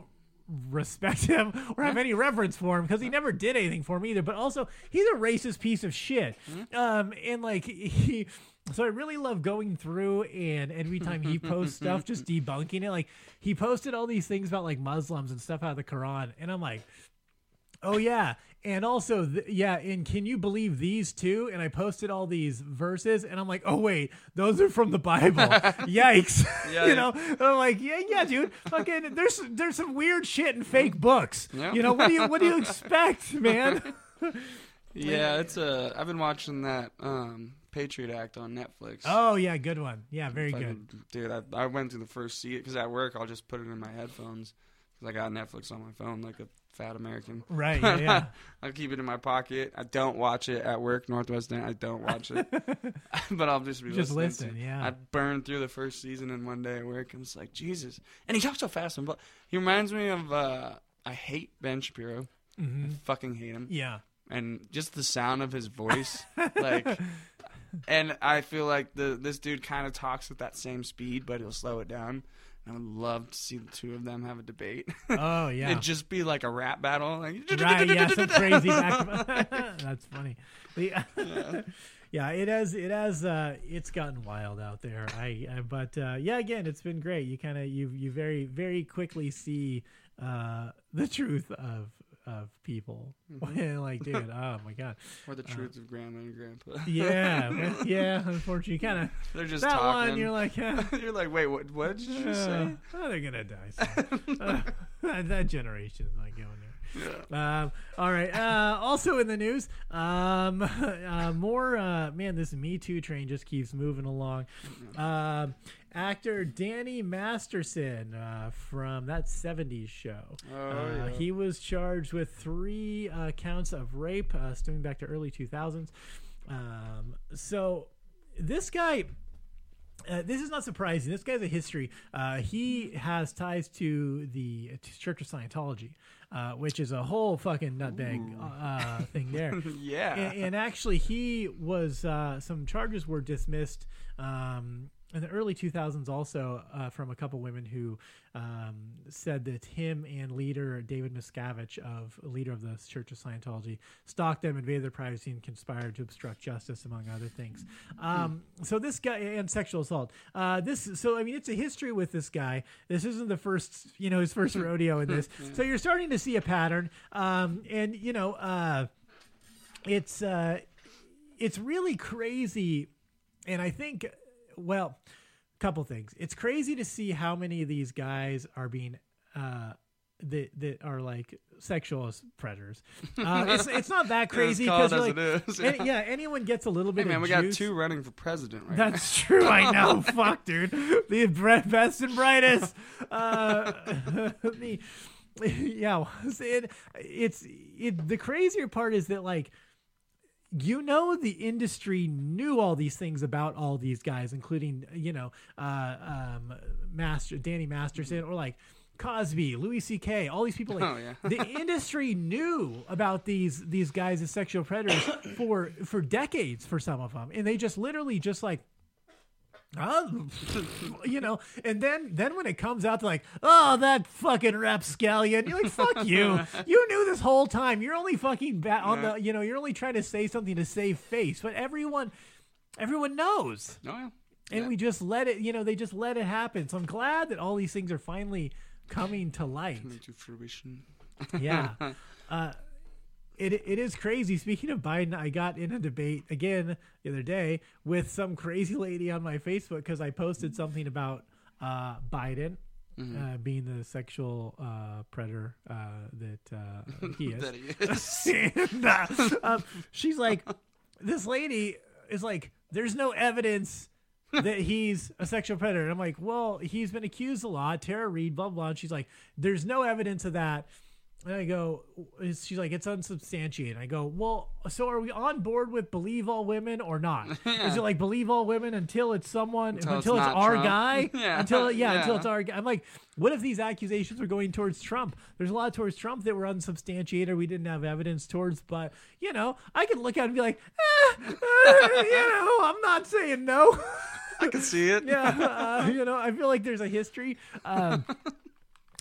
respect him or have any reverence for him because he never did anything for me either. But also, he's a racist piece of shit. Um, and like he, so I really love going through and every time he posts stuff, just debunking it. Like he posted all these things about like Muslims and stuff out of the Quran, and I'm like, oh yeah. And also, th- yeah, and can you believe these two? And I posted all these verses, and I'm like, oh wait, those are from the Bible. Yikes! Yeah, you know, and I'm like, yeah, yeah, dude. Fucking, there's there's some weird shit in fake books. Yeah. You know, what do you what do you expect, man? Yeah, it's a. I've been watching that um, Patriot Act on Netflix. Oh yeah, good one. Yeah, very Fucking- good. dude. I, I went through the first seat because at work I'll just put it in my headphones because I got Netflix on my phone like a fat American. Right. Yeah. yeah. I'll keep it in my pocket. I don't watch it at work. Northwestern. I don't watch it, but I'll just be Just listening. listen, to- yeah. I burned through the first season in one day at work, and it's like Jesus. And he talks so fast. And he reminds me of. Uh, I hate Ben Shapiro. Mhm. I fucking hate him. Yeah. And just the sound of his voice, like, and I feel like the this dude kind of talks at that same speed, but he'll slow it down. I would love to see the two of them have a debate. Oh yeah. It'd just be like a rap battle. Like, Right, yeah, some crazy back. That's funny. The- Yeah. yeah, it has. It has. Uh, it's gotten wild out there. I. I but uh, yeah, again, it's been great. You kind of you you very very quickly see uh, the truth of of people. Mhm. Like, dude, oh my god. Or the Uh, truth of grandma and grandpa. Yeah, well, yeah. Unfortunately, kind of. They're just that talking. one. You're like, yeah. You're like, wait, what? What did you just Uh, say? oh, they're gonna die soon. uh, that, that generation is not going there. Um, all right. Uh, also in the news, um, uh, more. Uh, man, this Me Too train just keeps moving along. Um, actor Danny Masterson uh, from that seventies show. Oh, uh, yeah. He was charged with three uh, counts of rape, uh, stemming back to early two thousands. Um, so this guy. Uh, this is not surprising. This guy's a history. Uh, he has ties to the to Church of Scientology, uh, which is a whole fucking nutbag uh, thing there. Yeah. And, and actually, he was uh, some charges were dismissed um, in the early two thousands, also uh, from a couple women who um, said that him and leader David Miscavige, of leader of the Church of Scientology, stalked them, invaded their privacy, and conspired to obstruct justice, among other things. Um, so this guy and sexual assault. Uh, this so I mean it's a history with this guy. This isn't the first you know his first rodeo in this. So you're starting to see a pattern, um, and you know uh, it's uh, it's really crazy, and I think. Well, a couple things. It's crazy to see how many of these guys are being uh, that that are like sexual predators. Uh, it's it's not that crazy because as like, it is, yeah. any- yeah, anyone gets a little bit. Hey, man, of we juice. got two running for president right That's now. true. I know. Fuck, dude. The bre- best and brightest. Uh, the, yeah, it, it's it. The crazier part is that like. You know, the industry knew all these things about all these guys, including, you know, uh, um, Master Danny Masterson or like Cosby, Louis C K, all these people. Like, Oh, yeah. the industry knew about these these guys as sexual predators for for decades for some of them, and they just literally just like. Oh, you know, and then then when it comes out to like, oh, that fucking rapscallion, you're like, fuck you. You knew this whole time. You're only fucking ba- on Yeah. the, you know, you're only trying to say something to save face, but everyone, everyone knows, Oh, yeah. and Yeah. we just let it, you know, they just let it happen. So I'm glad that all these things are finally coming to light. Coming to fruition. Yeah. Uh, it it is crazy. Speaking of Biden, I got in a debate again the other day with some crazy lady on my Facebook because I posted something about uh, Biden Mhm. uh, being the sexual uh, predator uh, that uh, he is. That he is. and, uh, um, she's like, this lady is like, there's no evidence that he's a sexual predator. And I'm like, well, he's been accused a lot. Tara Reid, blah, blah. And she's like, there's no evidence of that. And I go, she's like, it's unsubstantiated. I go, well, so are we on board with believe all women or not? Yeah. Is it like believe all women until it's someone, Until until, it's it's, not our Trump. guy? Yeah. Until, yeah, until Yeah. it's our guy. I'm like, what if these accusations were going towards Trump? There's a lot towards Trump that were unsubstantiated. We didn't have evidence towards, but, you know, I could look at it and be like, eh, eh, you know, I'm not saying no. I can see it. Yeah, uh, you know, I feel like there's a history. Um,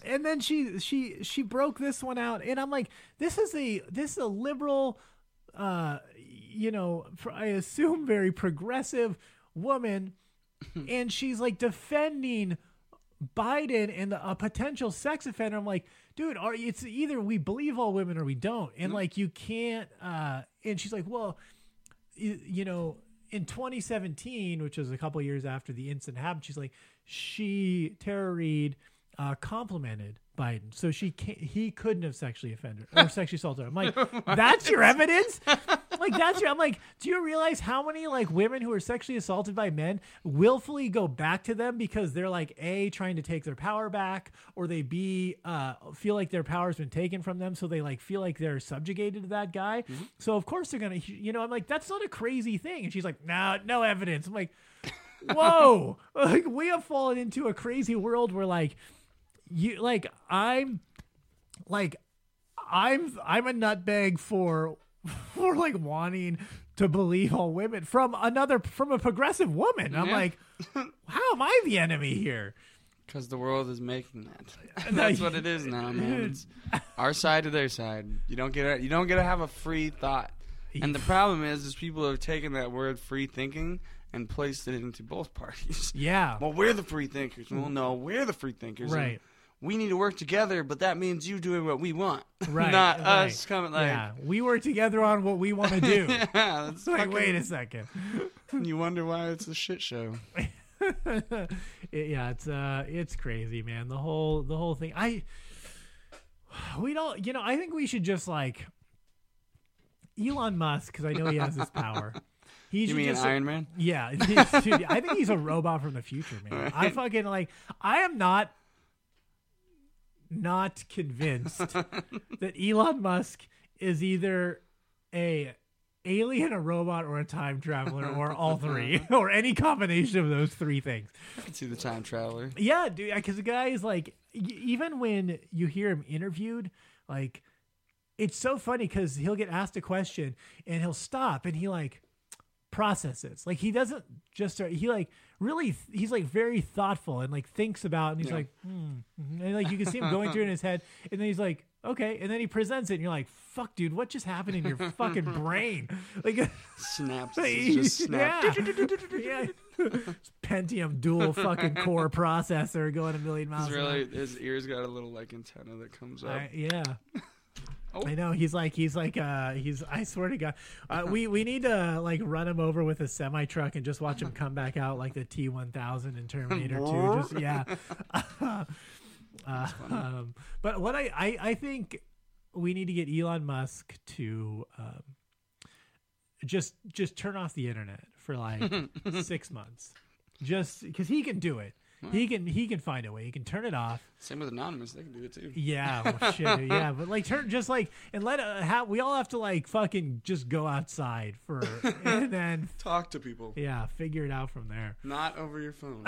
and then she she she broke this one out, and I'm like, this is a this is a liberal, uh, you know, I assume very progressive woman, and she's like defending Biden and the, a potential sex offender. I'm like, dude, are it's either we believe all women or we don't, and Mm-hmm. like you can't. Uh, and she's like, well, you, you know, in twenty seventeen, which was a couple years after the incident happened, she's like, she Tara Reid uh, complimented Biden, so she can't, he couldn't have sexually offended or sexually assaulted her. I'm like, that's your evidence? Like that's your. I'm like, do you realize how many like women who are sexually assaulted by men willfully go back to them because they're like A, trying to take their power back, or they B, uh, feel like their power's been taken from them, so they like feel like they're subjugated to that guy. Mm-hmm. So of course they're gonna, you know, I'm like, that's not a crazy thing. And she's like, no, no evidence. I'm like, whoa, like we have fallen into a crazy world where like you like I'm like I'm I'm a nutbag for for like wanting to believe all women from another from a progressive woman. I'm Yeah. like, how am I the enemy here? Because the world is making that. That's what it is now, man. It's our side to their side. You don't get you don't get to have a free thought. And the problem is, is people have taken that word "free thinking" and placed it into both parties. Yeah. Well, we're the free thinkers. Well, no, we're the free thinkers. and Right. We need to work together, but that means you doing what we want, Right, not right. us coming like. Yeah, we work together on what we want to do. Yeah, that's It's like, fucking- wait a second. You wonder why it's a shit show. It- yeah, it's uh, it's crazy, man. The whole the whole thing. I we don't, you know, I think we should just like Elon Musk, because I know he has this power. He You should mean just, Iron Man? Yeah, dude, I think he's a robot from the future, man. I fucking like. I am not not convinced that Elon Musk is either a alien, a robot, or a time traveler, or all three, or any combination of those three things. I can see the time traveler. Yeah, dude, because the guy is like, y- even when you hear him interviewed, like, it's so funny because he'll get asked a question and he'll stop and he like processes. Like he doesn't just start, he like really, he's like very thoughtful and like thinks about, and he's Yeah. like, hmm. mhm. And like you can see him going through it in his head, and then he's like, okay, and then he presents it and you're like, fuck, dude, what just happened in your fucking brain? Like Snaps. It's just snap. yeah. yeah. Pentium dual fucking core processor going a million miles He's an hour. really, his ears got a little like antenna that comes up. I, yeah. Oh. I know he's like he's like uh he's I swear to God, uh, we we need to like run him over with a semi truck and just watch him come back out like the T one thousand in Terminator two. Just yeah. uh, um, but what I, I I think we need to get Elon Musk to um, just just turn off the internet for like six months, just because he can do it. He can he can find a way. He can turn it off. Same with Anonymous. They can do it too. Yeah, well, shit, yeah, but like turn just like and let uh, ha- we all have to like fucking just go outside for and then Talk to people. yeah, figure it out from there. Not over your phone.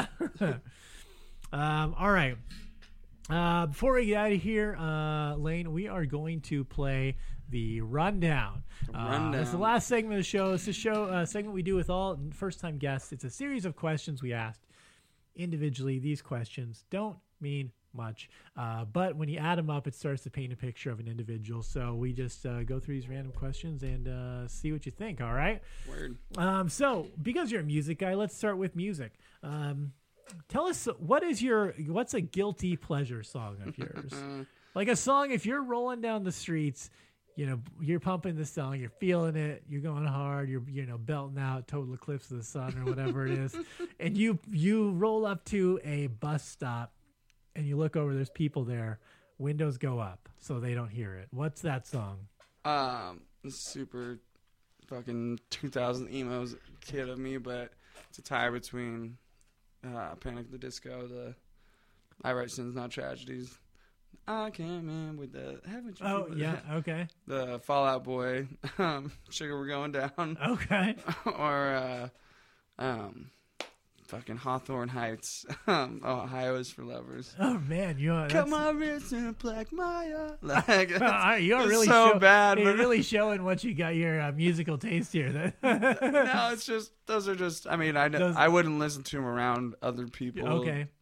Um, all right. Uh, before we get out of here, uh, Lane, we are going to play the rundown. The Uh, rundown. it's the last segment of the show. It's a show uh, segment we do with all first-time guests. It's a series of questions we asked individually. These questions don't mean much, uh, but when you add them up, it starts to paint a picture of an individual. So we just uh, go through these random questions and uh, see what you think. All right. Word. Um, so because you're a music guy, let's start with music. Um, tell us what is your what's a guilty pleasure song of yours? Like a song if you're rolling down the streets, you know, you're pumping the song, you're feeling it, you're going hard, you're you know belting out Total Eclipse of the Sun or whatever it is, and you you roll up to a bus stop and you look over, there's people there, windows go up so they don't hear it. What's that song? Um, super fucking two thousand emos kid of me, but it's a tie between uh, Panic at the Disco, the I Write Sins Not Tragedies. I came in with the haven't you? Oh yeah, okay, The Fall Out Boy, um, Sugar We're Going Down, okay. or uh, um, fucking Hawthorne Heights, um, Ohio is for Lovers. Oh man, you know, Cut that's- my wrist and plaque my eye. Like, it's, Uh, you're it's really so show- bad, You're but really showing what you got your uh, musical taste here. no, it's just those are just. I mean, I Those- I wouldn't listen to them around other people. Okay.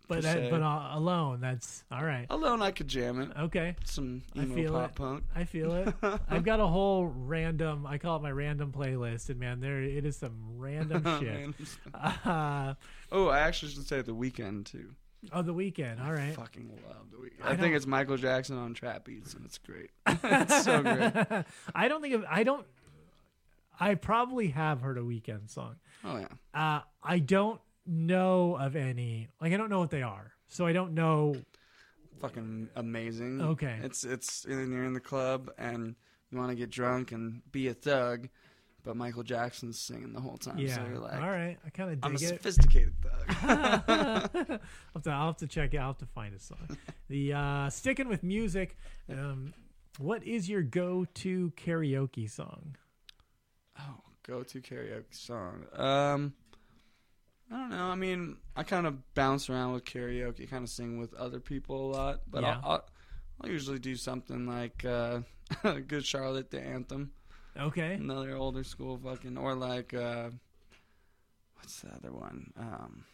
But per that, se. but uh, alone, that's all right. Alone, I could jam it. Okay. Some I emo feel pop it. punk. I feel it. I've got a whole random, I call it my random playlist, and man, there it is some random shit. Random Uh, Oh, I actually should say The Weeknd too. oh, The Weeknd. All I right. fucking love The Weeknd. I I, think don't- it's Michael Jackson on trap beats, and it's great. It's so great. I don't think of, I don't, I probably have heard a Weeknd song. Oh yeah. Uh, I don't know of any, like, I don't know what they are. So I don't know. Fucking amazing. Okay. It's it's and you're in the club and you want to get drunk and be a thug, but Michael Jackson's singing the whole time. Yeah. So you're like, all right. I kind of dig I'm a it. sophisticated thug. I'll, have to, I'll have to check it. I'll have to find a song. The uh, sticking with music. Um, what is your go-to karaoke song? Oh, go-to karaoke song. Um, I don't know. I mean, I kind of bounce around with karaoke, kind of sing with other people a lot. But Yeah. I'll, I'll, I'll usually do something like uh, Good Charlotte, the anthem. Okay. Another older school fucking, or like, uh, what's the other one? Um,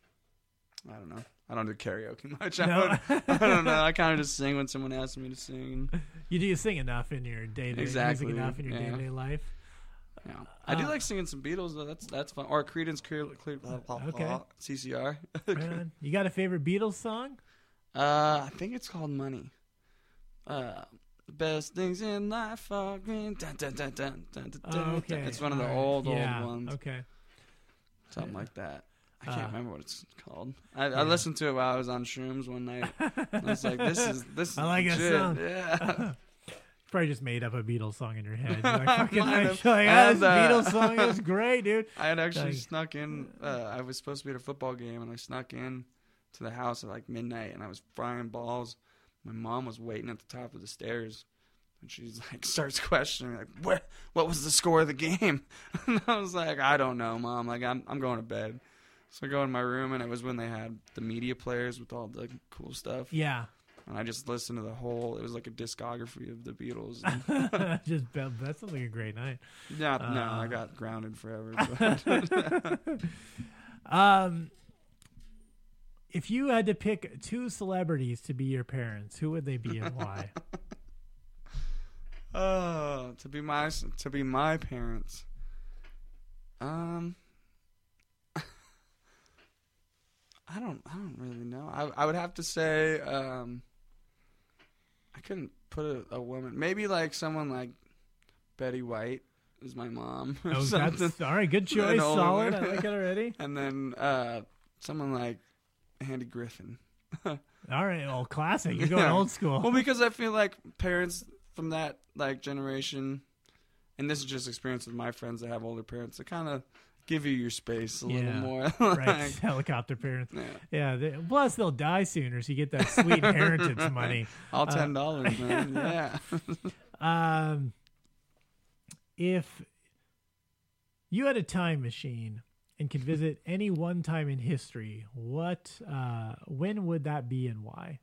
I don't know. I don't do karaoke much. I, No. don't, I don't know. I kind of just sing when someone asks me to sing. You do sing enough in your day-to-day Exactly, music enough in your yeah. day-to-day life. Yeah. I do Uh, like singing some Beatles though. That's that's fun. Or Creedence Clear, Clear blah, blah, Okay. blah, C C R. Right on. You got a favorite Beatles song? Uh, I think it's called Money. Uh, the best things in life are green. Dun, dun, dun, dun, dun, dun, Oh, dun. okay. It's one of the All right. old, Yeah, old ones. Okay. Something like that. I can't Uh, remember what it's called. I, yeah. I listened to it while I was on shrooms one night. I was like, "This is this is I like that legit." song. Yeah. Probably just made up a Beatles song in your head. You're like, fucking, Might like, have. oh, this And, uh, Beatles song is great, dude. I had actually Like- snuck in. Uh, I was supposed to be at a football game, and I snuck in to the house at like midnight, and I was frying balls. My mom was waiting at the top of the stairs, and she's like, starts questioning, like, "What? What was the score of the game?" And I was like, "I don't know, Mom. Like, I'm I'm going to bed." So I go in my room, and it was when they had the media players with all the cool stuff. Yeah. And I just listened to the whole. It was like a discography of the Beatles. just that sounds like a great night. Yeah, no, Uh, I got grounded forever. But. um, if you had to pick two celebrities to be your parents, who would they be and why? Oh, to be my to be my parents. Um, I don't I don't really know. I I would have to say um. I couldn't put a, a woman. Maybe like someone like Betty White is my mom. Or Oh, something. that's all right. Good An choice. older Solid. one. I like it already. And then uh, someone like Andy Griffin. All right. Well, classic. You're going Yeah. old school. Well, because I feel like parents from that like generation, and this is just experience with my friends that have older parents, they kind of give you your space a little Yeah. more. Right. Like, Helicopter parents. yeah. Yeah. They, plus, they'll die sooner, so you get that sweet inheritance money. All Uh, ten dollars, man. Yeah. Um, if you had a time machine and could visit any one time in history, what, uh, when would that be and why?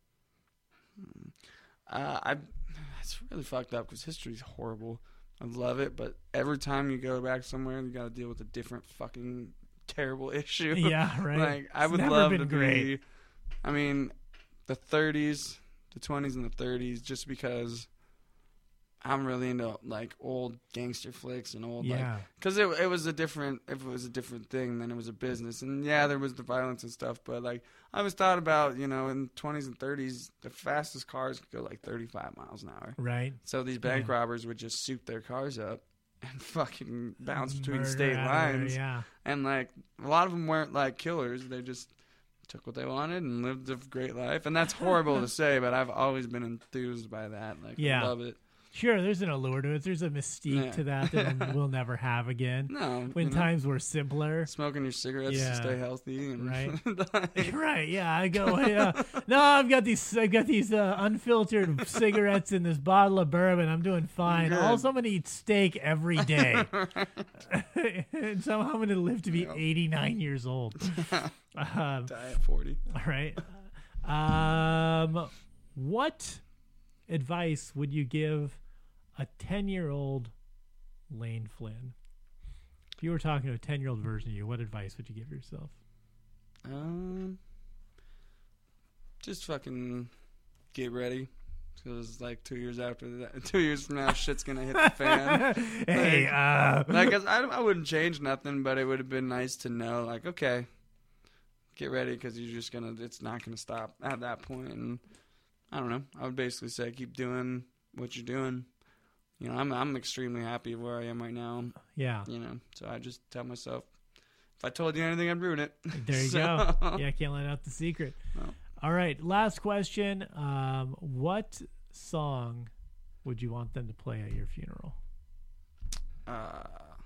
Uh, I. It's really fucked up because history's horrible. I love it, but every time you go back somewhere, you got to deal with a different fucking terrible issue. Yeah, right. Like I It's would never love been to great. be. I mean, the thirties, the twenties, and the thirties, just because I'm really into like old gangster flicks and old Yeah. like because it it was a different if it was a different thing then it was a business, and yeah, there was the violence and stuff, but like I always thought about, you know, in twenties and thirties the fastest cars could go like thirty-five miles an hour, Right. so these bank Yeah. robbers would just soup their cars up and fucking bounce between Murder state out of there, lines. yeah. And like a lot of them weren't like killers; they just took what they wanted and lived a great life. And that's horrible to say, but I've always been enthused by that. Like, Yeah. I love it. Sure, there's an allure to it. There's a mystique Yeah. to that that we'll never have again. No, When you know, times were simpler. smoking your cigarettes Yeah. to stay healthy, and Right. Right, yeah. I go, yeah. No, I've got these I've got these uh, unfiltered cigarettes in this bottle of bourbon. I'm doing fine. Good. Also, I'm going to eat steak every day. And somehow I'm going to live to be eighty-nine years old. Um, Die at forty. All right. Um, what advice would you give a ten-year-old Lane Flynn? If you were talking to a ten-year-old version of you, what advice would you give yourself? Um, just fucking get ready. Because like two years after that, two years from now, shit's gonna hit the fan. Hey, like, uh, like I, I wouldn't change nothing, but it would have been nice to know, like, okay, get ready because you're just gonna, it's not gonna stop at that point. And I don't know. I would basically say keep doing what you're doing. You know, I'm I'm extremely happy where I am right now. Yeah. You know, so I just tell myself, if I told you anything, I'd ruin it. There you so. go. Yeah, can't let out the secret. No. All right, last question. Um, what song would you want them to play at your funeral? Uh,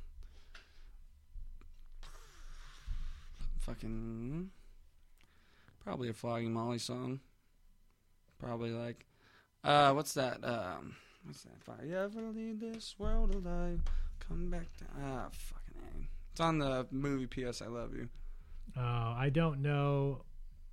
fucking probably a Flogging Molly song. Probably like, uh, what's that? Um, what's that? If I ever leave this world alive, come back to ah fucking A. It's on the movie P S I Love You. Oh, I don't know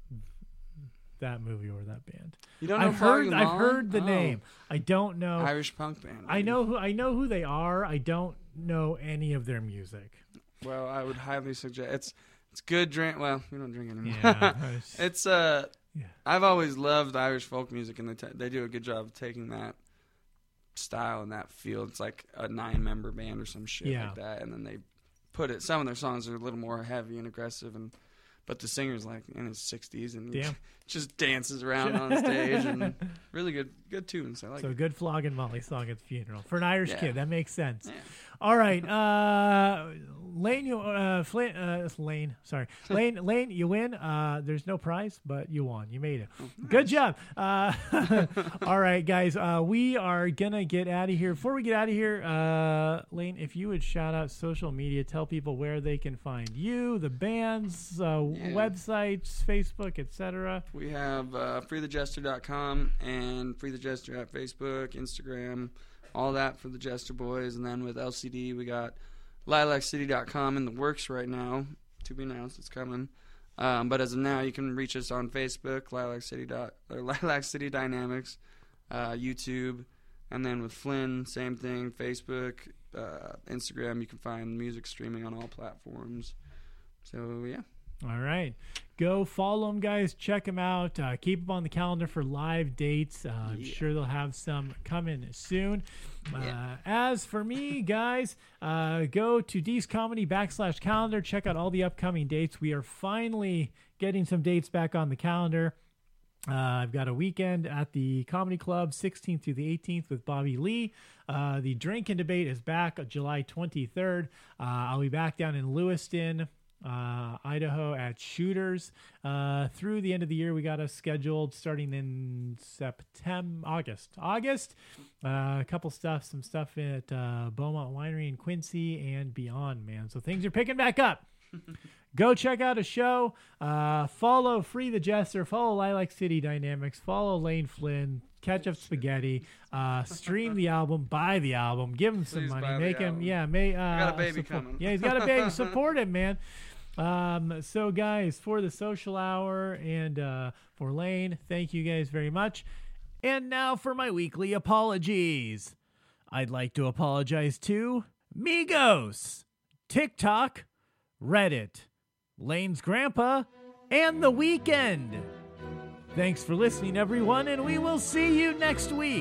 that movie or that band. You don't know I've heard. Flogging I've Molly? heard the Oh. name. I don't know. Irish punk band. I know who. I know who they are. I don't know any of their music. Well, I would highly suggest it's it's good drink. Well, we don't drink anymore. Yeah, it's uh, yeah. I've always loved Irish folk music, and they t- they do a good job of taking that style and that feel. It's like a nine member band or some shit Yeah. like that, and then they put it. Some of their songs are a little more heavy and aggressive, and but the singer's like in his sixties and Damn. just dances around on stage, and really good good tunes. I like So it. good Flogging Molly song at the funeral for an Irish Yeah. kid. That makes sense. Yeah. All right, uh, Lane, you, uh, Flint, uh, it's Lane, sorry, Lane, Lane, you win. Uh, there's no prize, but you won. You made it. Oh, nice. Good job. Uh, all right, guys, uh, we are gonna get out of here. Before we get out of here, uh, Lane, if you would shout out social media, tell people where they can find you, the bands, uh, Yeah. websites, Facebook, et cetera. We have uh, free the jester dot com and Free the Jester at Facebook, Instagram, all that for the Jester Boys. And then with L C D, we got lilac city dot com in the works right now. To be announced, it's coming. Um, but as of now, you can reach us on Facebook, Lilac City dot or Lilac City Dynamics, uh, YouTube, and then with Flynn, same thing. Facebook, uh, Instagram. You can find music streaming on all platforms. So yeah. All right. Go follow them, guys. Check them out. Uh, keep them on the calendar for live dates. Uh, I'm Yeah. sure they'll have some coming soon. Uh, Yeah. As for me, guys, uh, go to D's Comedy backslash calendar. Check out all the upcoming dates. We are finally getting some dates back on the calendar. Uh, I've got a weekend at the Comedy Club, sixteenth through the eighteenth with Bobby Lee. Uh, the Drink and Debate is back on July twenty-third. Uh, I'll be back down in Lewiston, uh, Idaho at Shooters. Uh, through the end of the year, we got us scheduled starting in September, August. August, uh, a couple stuff, some stuff at uh, Beaumont Winery in Quincy and beyond, man. So things are picking back up. Go check out a show. Uh, follow Free the Jester. Follow Lilac City Dynamics. Follow Lane Flynn. Catch Up Spaghetti. Uh, stream the album. Buy the album. Give him some Please money. buy the Make him. album. Yeah. May, uh, I got a baby support- coming. Yeah, he's got a baby. Support him, man. Um, so, guys, for the social hour and uh, for Lane, thank you guys very much. And now for my weekly apologies. I'd like to apologize to Migos, TikTok, Reddit, Lane's grandpa, and The Weeknd. Thanks for listening, everyone, and we will see you next week.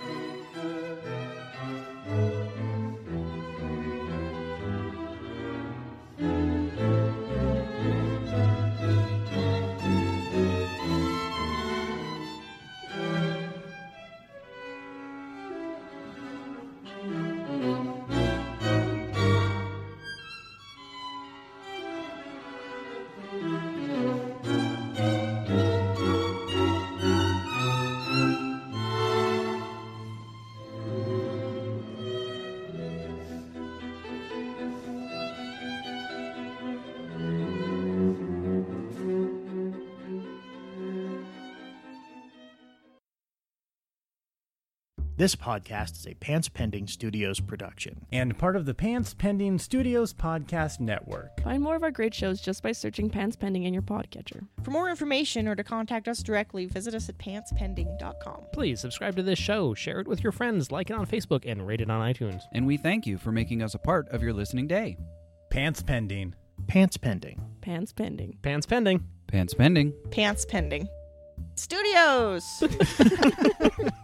This podcast is a Pants Pending Studios production. And part of the Pants Pending Studios podcast network. Find more of our great shows just by searching Pants Pending in your podcatcher. For more information or to contact us directly, visit us at pants pending dot com. Please subscribe to this show, share it with your friends, like it on Facebook, and rate it on iTunes. And we thank you for making us a part of your listening day. Pants Pending. Pants Pending. Pants Pending. Pants Pending. Pants Pending. Pants pending. Studios.